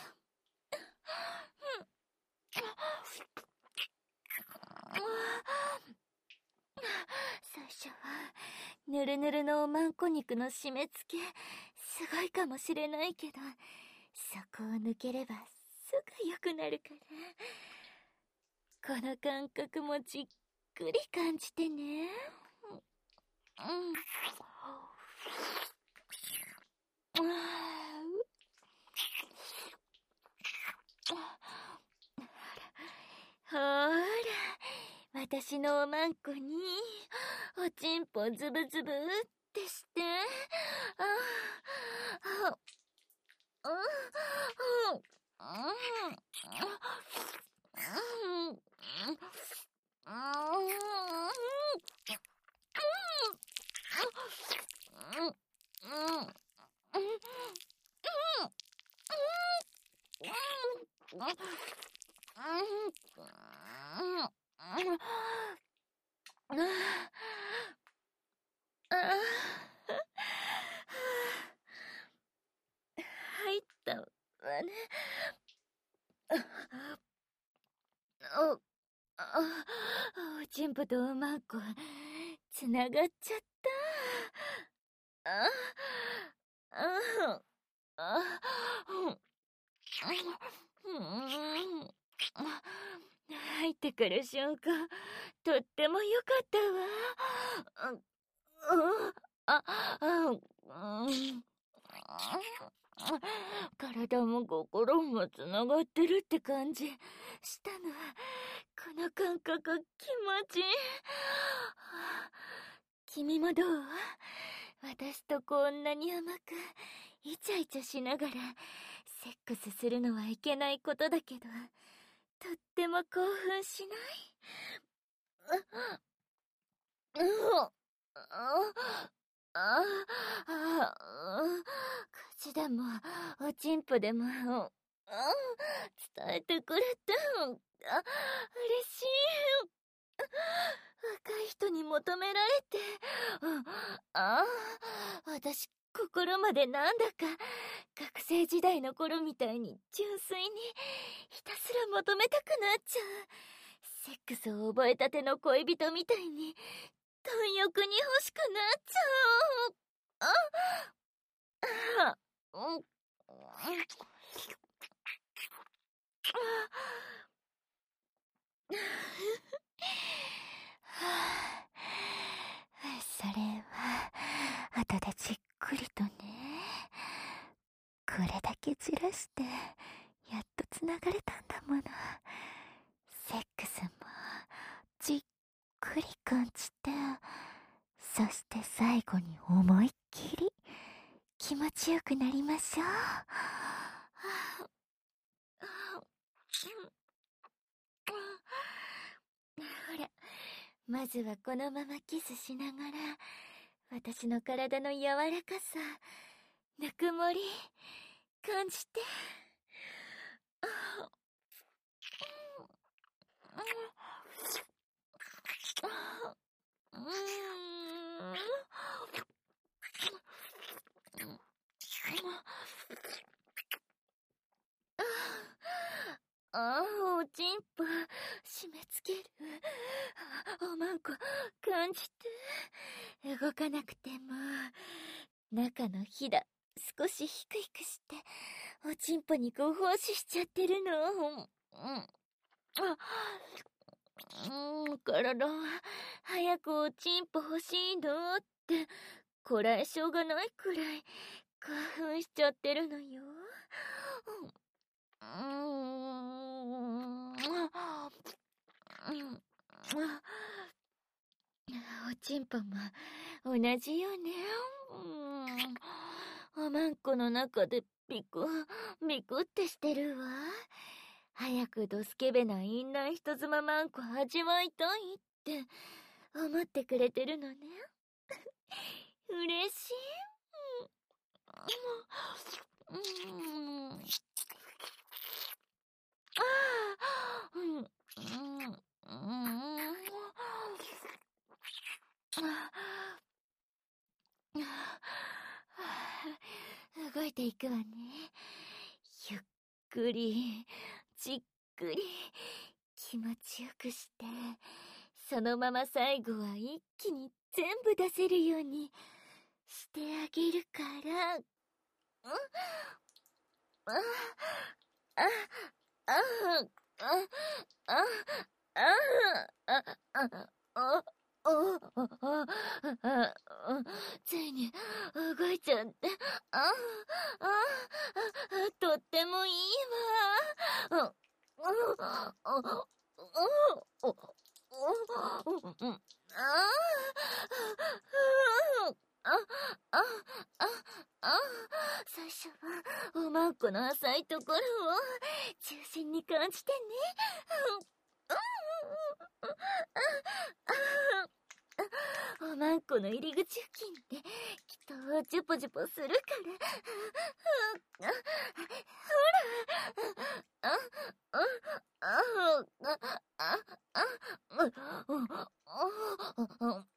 最初はぬるぬるのおまんこ肉の締め付けすごいかもしれないけど、そこを抜ければすぐ良くなるから、この感覚もじっくり感じてね。うん。ほーら、私のおまんこにおちんぽズブズブってして。ああ、あ、あ、あ、入ったわね。お、あ、おちんぽとおまんこつながっちゃった。あ、あ、あ、入ってくる瞬間とっても良かったわ。あ、あ、うん、体も心もつながってるって感じしたの。この感覚気持ちいい。君もどう？私とこんなに甘くイチャイチャしながらセックスするのはいけないことだけど、とっても興奮しない？う、う、あ、あ、あ、口でもおちんぽでも、あ、伝えてくれて、あ、嬉しい。若い人に求められて、ああ、私心までなんだか学生時代の頃みたいに純粋にひたすら求めたくなっちゃう。セックスを覚えたての恋人みたいに貪欲に欲しくなっちゃう。あ、あ、うん、それは後でじっくりとね。これだけじらしてやっとつながれたんだもの。セックスもじっくり感じて、そして最後に思いっきり気持ちよくなりましょう。ほら、まずはこのままキスしながら私の体の柔らかさ、ぬくもり感じて。ああ、おちんぽ締め付ける。おまんこ、感じて。動かなくても、中のひだ、少しヒクヒクして、おちんぽにご奉仕しちゃってるの。うん。あ、うん、体、早くおちんぽ欲しいのって、こらえ性がないくらい、興奮しちゃってるのよ。うーん。おちんぽも同じよね。おまんこの中でビクビクってしてるわ。早くドスケベなインナー人妻まんこ味わいたいって思ってくれてるのね。嬉しい。うん。ああ、うん、うん、うん。動いていくわね。ゆっくり、じっくり、気持ちよくして、そのまま最後は一気に全部出せるようにしてあげるから。あ、あ、あ、あ、あ、あ、あ、あ、あ、あ、あ、ついに動いちゃって、あ、あ、とってもいいわ。あ、あ、あ、あ、あ、あ、最初はおまんこの浅いところを中心に感じてね。おまんこの入り口付近できっとジュポジュポするから。ほら。あ、あ、あ、あ、あ、あ、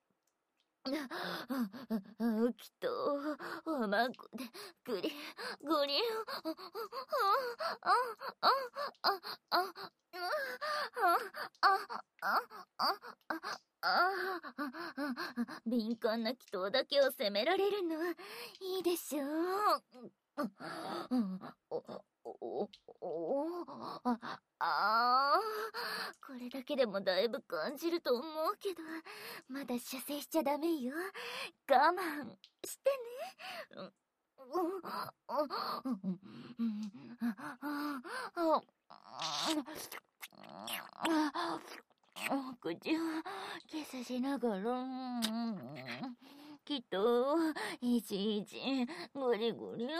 きっとおまんこでグリグリあ、あ、あ、あ、敏感な祈祷だけを責められるのいいでしょう。ああ、これだけでもだいぶ感じると思うけど、まだ射精しちゃダメよ。我慢してね。口をキスしながら、きっと、いちいち、ぐりぐり、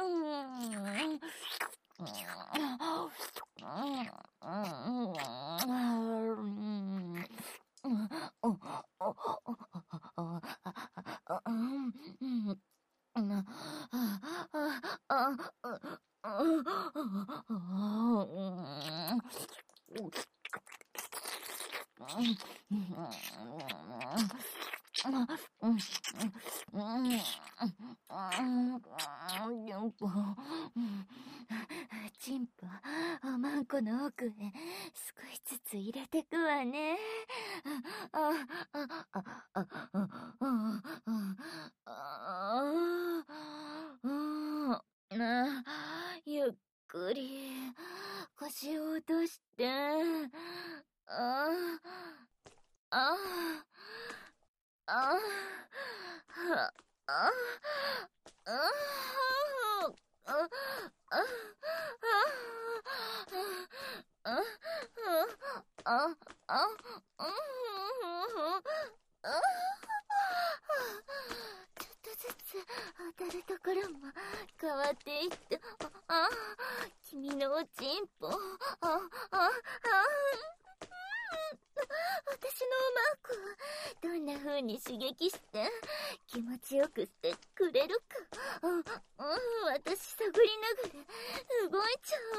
チンポ、おまんこの奥へ少しずつ入れてくわね。あ、あ、あ、あ、あ、あ、ゆっくり腰を落として、あ、あ、あ、あ、あ、あ、ちょっとずつ当たるところも変わっていって、あ、君のおちんぽ、あ、あ、あ、私のおまんこをどんな風に刺激して気持ちよくしてくれるか、うん、うん、私探りながら動いちゃ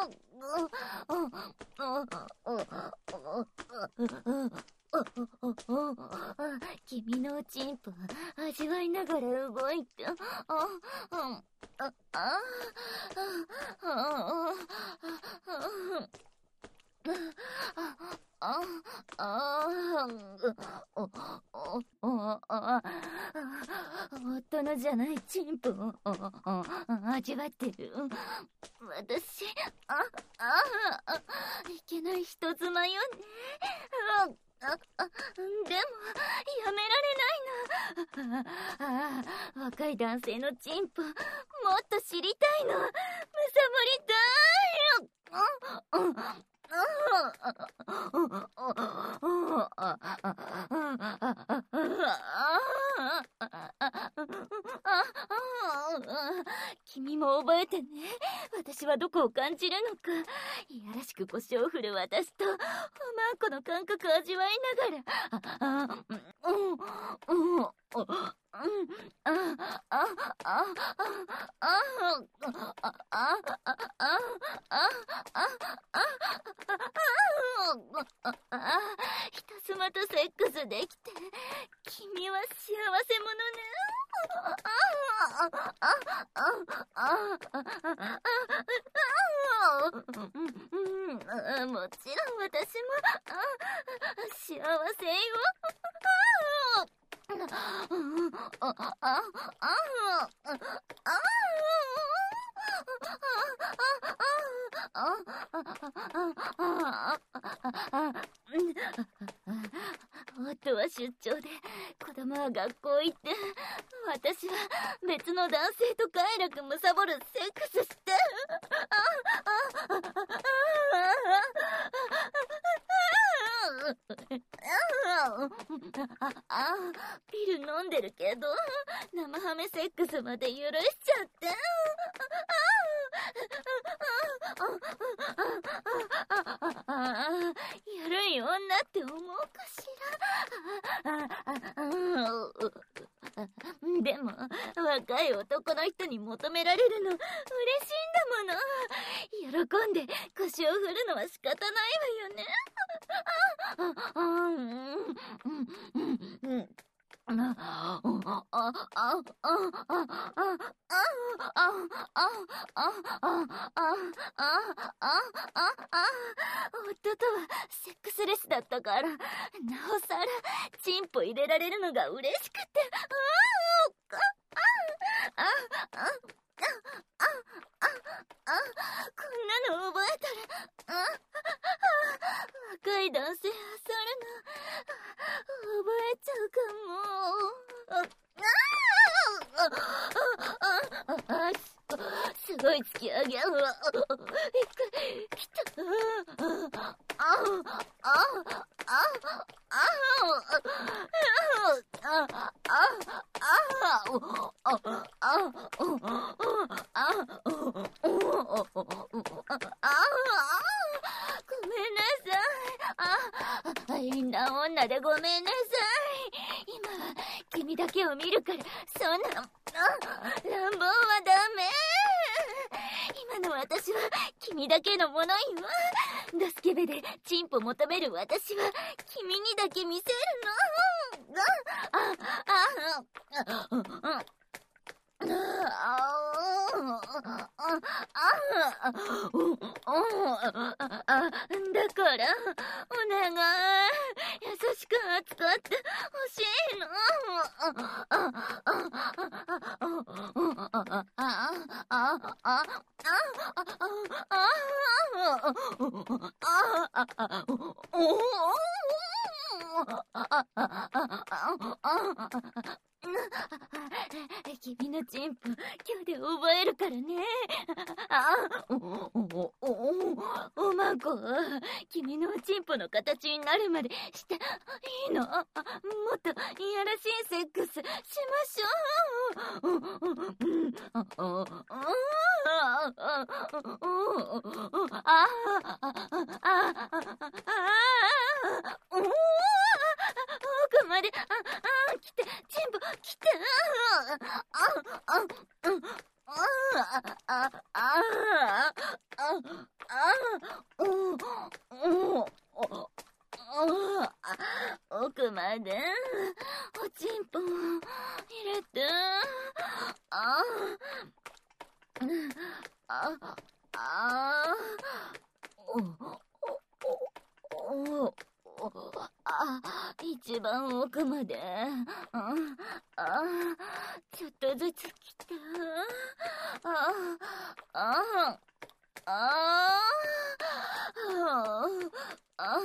う。君のおちんぽ味わいながら動いて、あ、あ、あ、あ、 あ、あ、お、お、お、あ、夫のじゃないチンポを味わってる。私、あ、あ、いけない人妻よね。あ、あ、でも、やめられないの。ああ、若い男性のチンポ、もっと知りたいの。むさぼりたい。あ、君も覚えてね。私はどこを感じるのか。いやらしく腰を振る私とおまんこの感覚を味わいながら、あ、うん、うん、うん、あ、あ、あ、あ、あ、あ、あ、人妻とセックスできて、君は幸せ者ね。もちろん私も幸せよ。夫は出張で、子供は学校行って、私は別の男性と快楽むさぼるセックスして、ピル飲んでるけど、生ハメセックスまで許しちゃって。やるい女って思うかしら。でも若い男の人に求められるの嬉しいんだもの。喜んで腰を振るのは仕方ないわよね。夫とはセックスレスだったから、なおさらチンポ入れられるのが嬉しくて、あああああこんなの覚えたら、若い男性あさるの覚えちゃうかも。すごい突き上げ。一回来た。ああああごめんなさい。あ、いんな女でごめんなさい。今は君だけを見るから、そんな、乱暴はダメ。今の私は君だけのものよ。ドスケベでチンポ求める私は君にだけ見せるの。あ、あ、あ、だからお願い、優しく扱ってほしいの。君のチンポ今日で覚えるからね。あ、お、お、お、おまんこ、君のチンポの形になるまでしていいの？もっといやらしいセックスしましょう。奥まで、あ、あ、来て、チンポ来て。あ、あ、うん。ああ、ああ、ああ、うん、うん、奥まで、おちんぽ入れて、ああ、ああ、お、お、 あ、一番奥まで。あ、あ、ちょっとずつ来た。あ、あ、あ、あ、あ、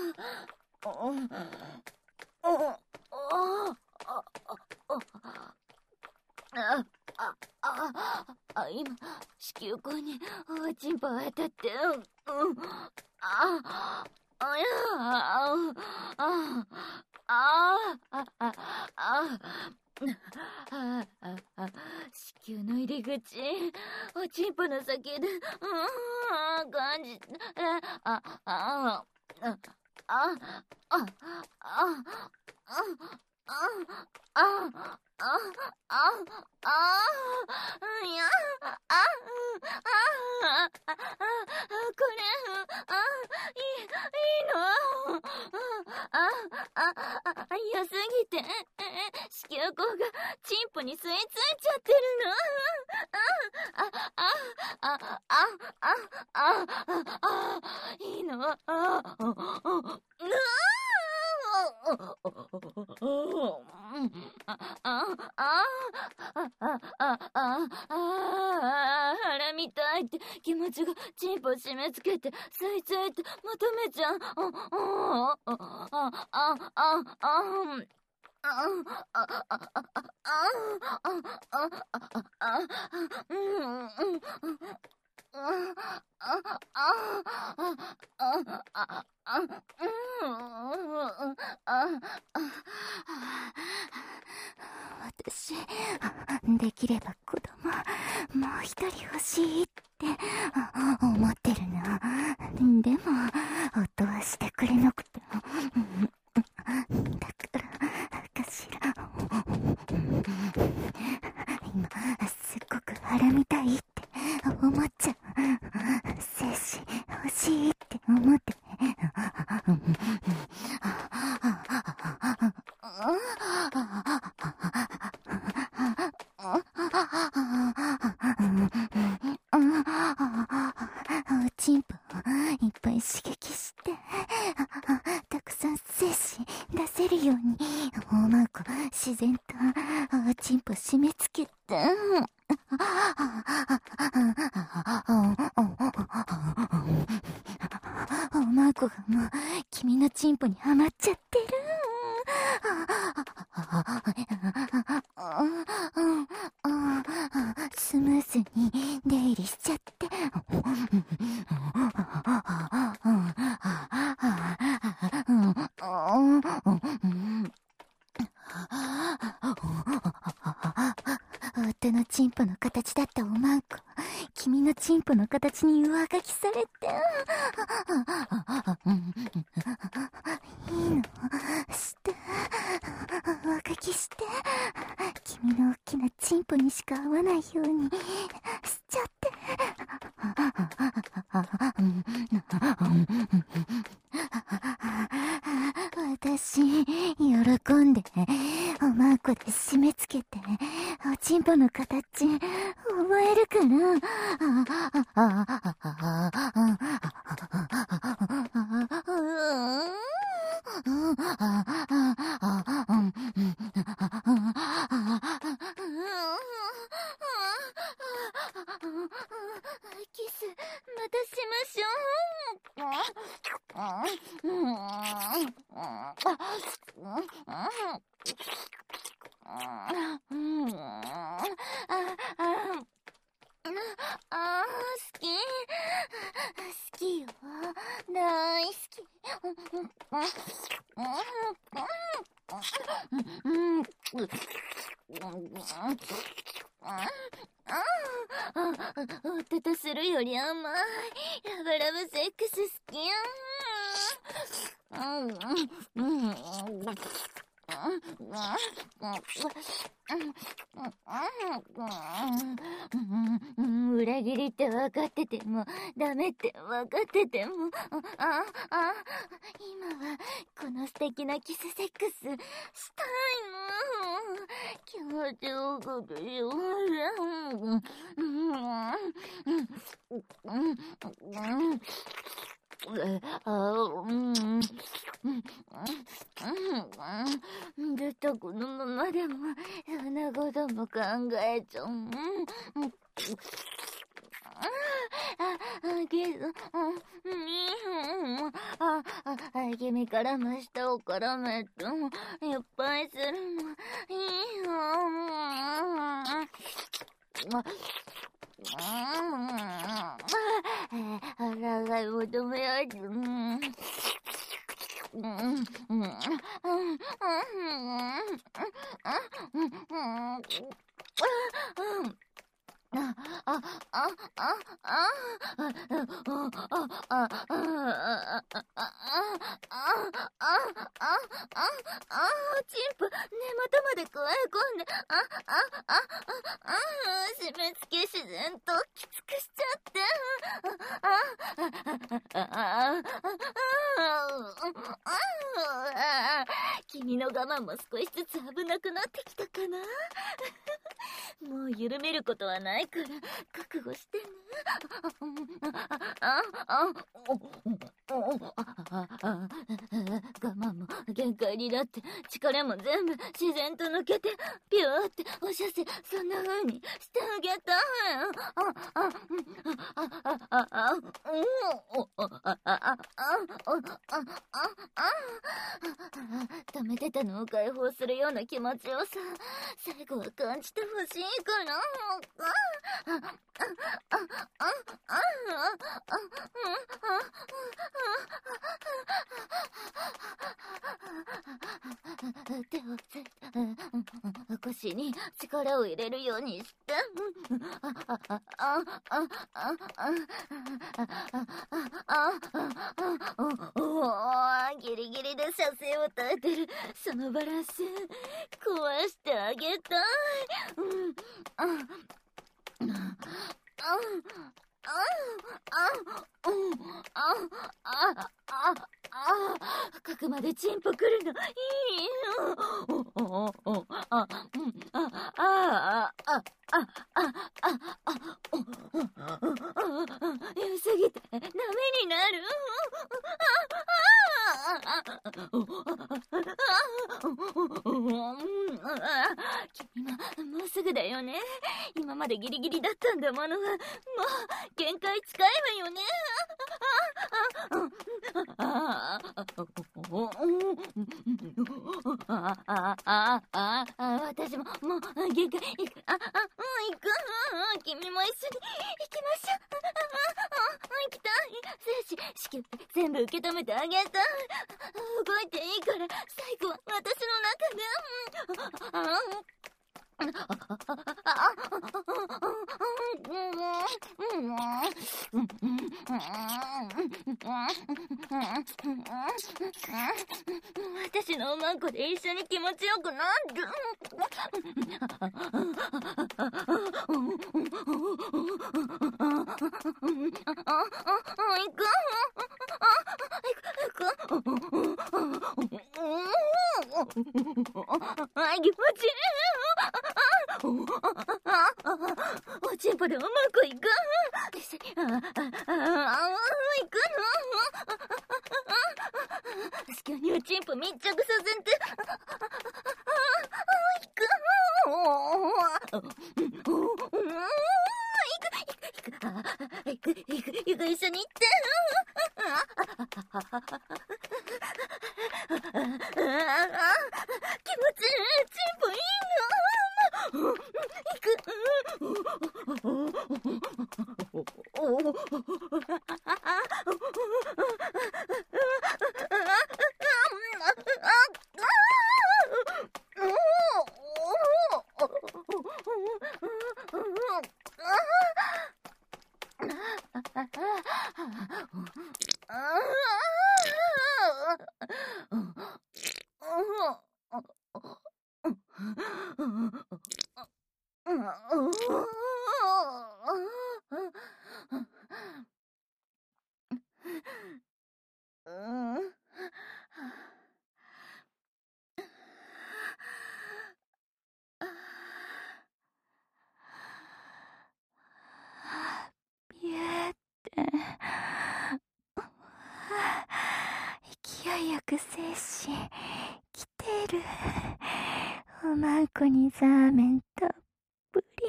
あ、あ、あ、あ、今、子宮口におちんぽ当たって、うん、あ、あ、いや、あ、あ、あ、あ、あ、あ、あ、あ、あ、子宮の入り口、おちんぽの先で、うん、感じ、あ、あ、あ、あ、あ、あ、あ、あ、あ、あ、あ、あ、あ、いや、あ、あ、あ、あ、これ、あ、いい、いいの、あ、あ、あ、良すぎて、子宮口がチンポに吸い付いちゃってるの。あ、あ、あ、あ、あ、あ、あ、あ、いいの、あ、あ、あ、腹みたいって気持ちがチンポ締め付けて吸い付いて求めちゃう。あ、あ、あ、あ、あ、あ、私、できれば子供、もう一人欲しいって思ってるの。でも、夫はしてくれなくて。だからかしら。今、すっごく腹みたいって思っちゃう。精子欲しいって思って。おちんぽいっぱい刺激してたくさん精子出せるようにおまこ自然とおちんぽ締め付けておまこがもう君のちんぽにはまっちゃってる。スムーズに出入りしちゃって夫のチンポの形だったおまんこ君のチンポの形に上書きされていいのして上書きして君の大きなチンポにしか合わないようにしちゃって私喜んでおまんこで締め付けておちんぽの形覚えるからキスまたしましょう。あー、好き。好きよ。大好き。夫とするより甘い。ラブラブセックス好きよ。裏切りって分かっててもダメって分かっててもああ今はこの素敵なキスセックスしたいの。気持ちよくてしょうがない。 うん、ずっとこのままでも、そんなことも考えちゃう。うん、うん、あ、あ、けど、うん、うん、あ、あ、あ、君から真下を絡めて、いっぱいするの、いいよ、あらがい求めよう。うん、うん、うん、うん、うん、うん、うん。あ、あ、あ、あ、あ、あ、あ、あ、あ、あ、あ、あ、あ、あ、あ、チンプ、根元まで加え込んで、あ、あ、あ、あ、締め付け自然ときつくしちゃって、あ、あ、あ、あ、あ、君の我慢も少しずつ危なくなってきたかな。もう緩めることはないから覚悟してね。ああ我慢も限界になって力も全部自然と抜けてピューっておしゃせそんな風にしてあげたい。ああああああ溜めてたのを解放するような気持ちをさ最後は感じてほしいかな。手をついて腰に力を入れるようにしてギリギリで射精を耐えてるそのバランス壊してあげたい。うんああああああああ核までチンポ来るのいいよ。ああああああ良すぎてダメになる。君ももうすぐだよね。今までギリギリだったんだものがもう限界近いわよね。ああああ私ももう限界いくああもう行く。君も一緒に行きましょう。行きたい。精子子宮全部受け止めてあげたい。動いていいから最後は私の中で。私のおまんこで一緒に気持ちよくなる。行くあ、気持ちいい。おちんぽでおまんこ行く。ああああ行くの。子宮におちんぽ密着させて。行く。行く行く行く一緒に行って。気持ちいい。チンポいいの。行く。ビューって勢いよく精子る。おまんこにザーメンたっぷり。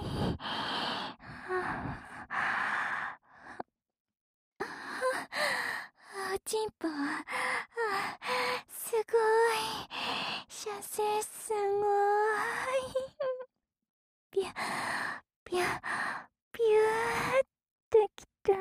おちんぽ、すごい。射精すごい。ぴゃ、ぴゃ、ぴゅーってきた。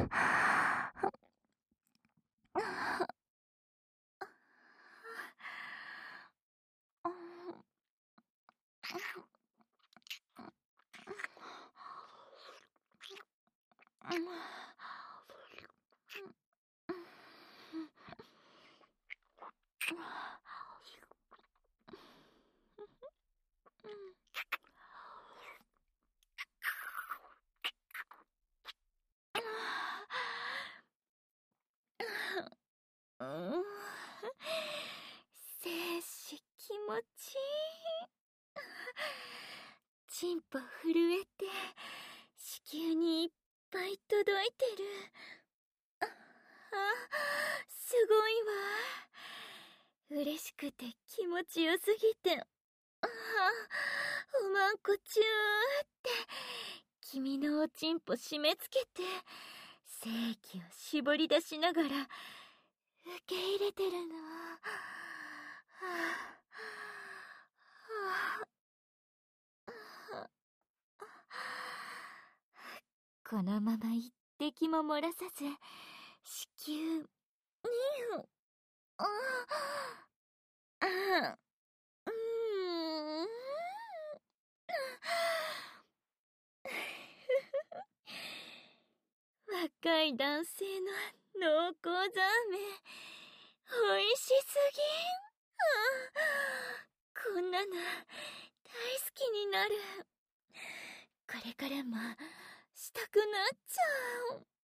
うん、精子気持ちいい。チンポ震えて子宮にいっぱい届いてる。あ、すごいわ。嬉しくて気持ちよすぎて、あ、おまんこチューって君のおちんぽ締め付けて精液を絞り出しながら受け入れてるの。このまま一滴も漏らさず子宮にああうーん若い男性の濃厚ザーメンおいしすぎん。こんなの大好きになる。これからもしたくなっちゃう。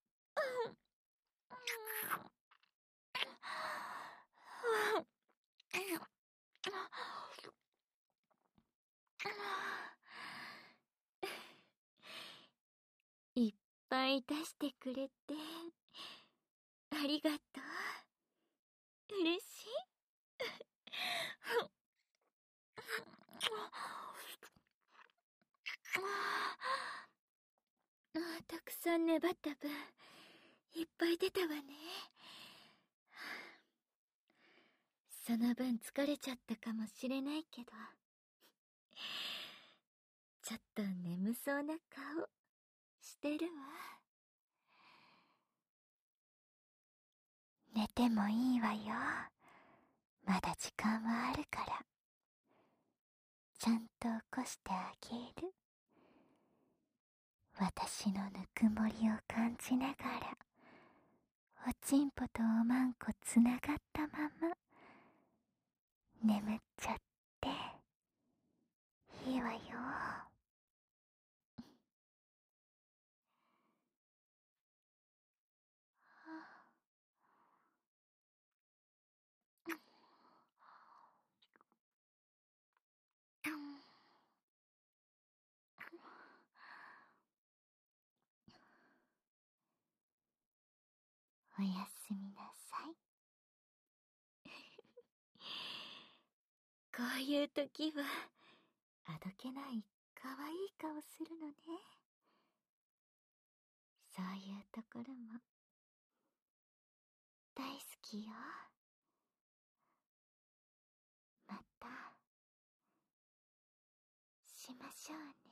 いっぱい出してくれてありがとう。嬉しい。たくさん粘った分いっぱい出たわね。その分疲れちゃったかもしれないけど、ちょっと眠そうな顔してるわ。寝てもいいわよ。まだ時間はあるから。ちゃんと起こしてあげる。私のぬくもりを感じながら、おちんぽとおまんこつながったまま眠っちゃっていいわよ。おやすみなさい。こういう時はあどけないかわいい顔するのね。そういうところも大好きよ。またしましょうね。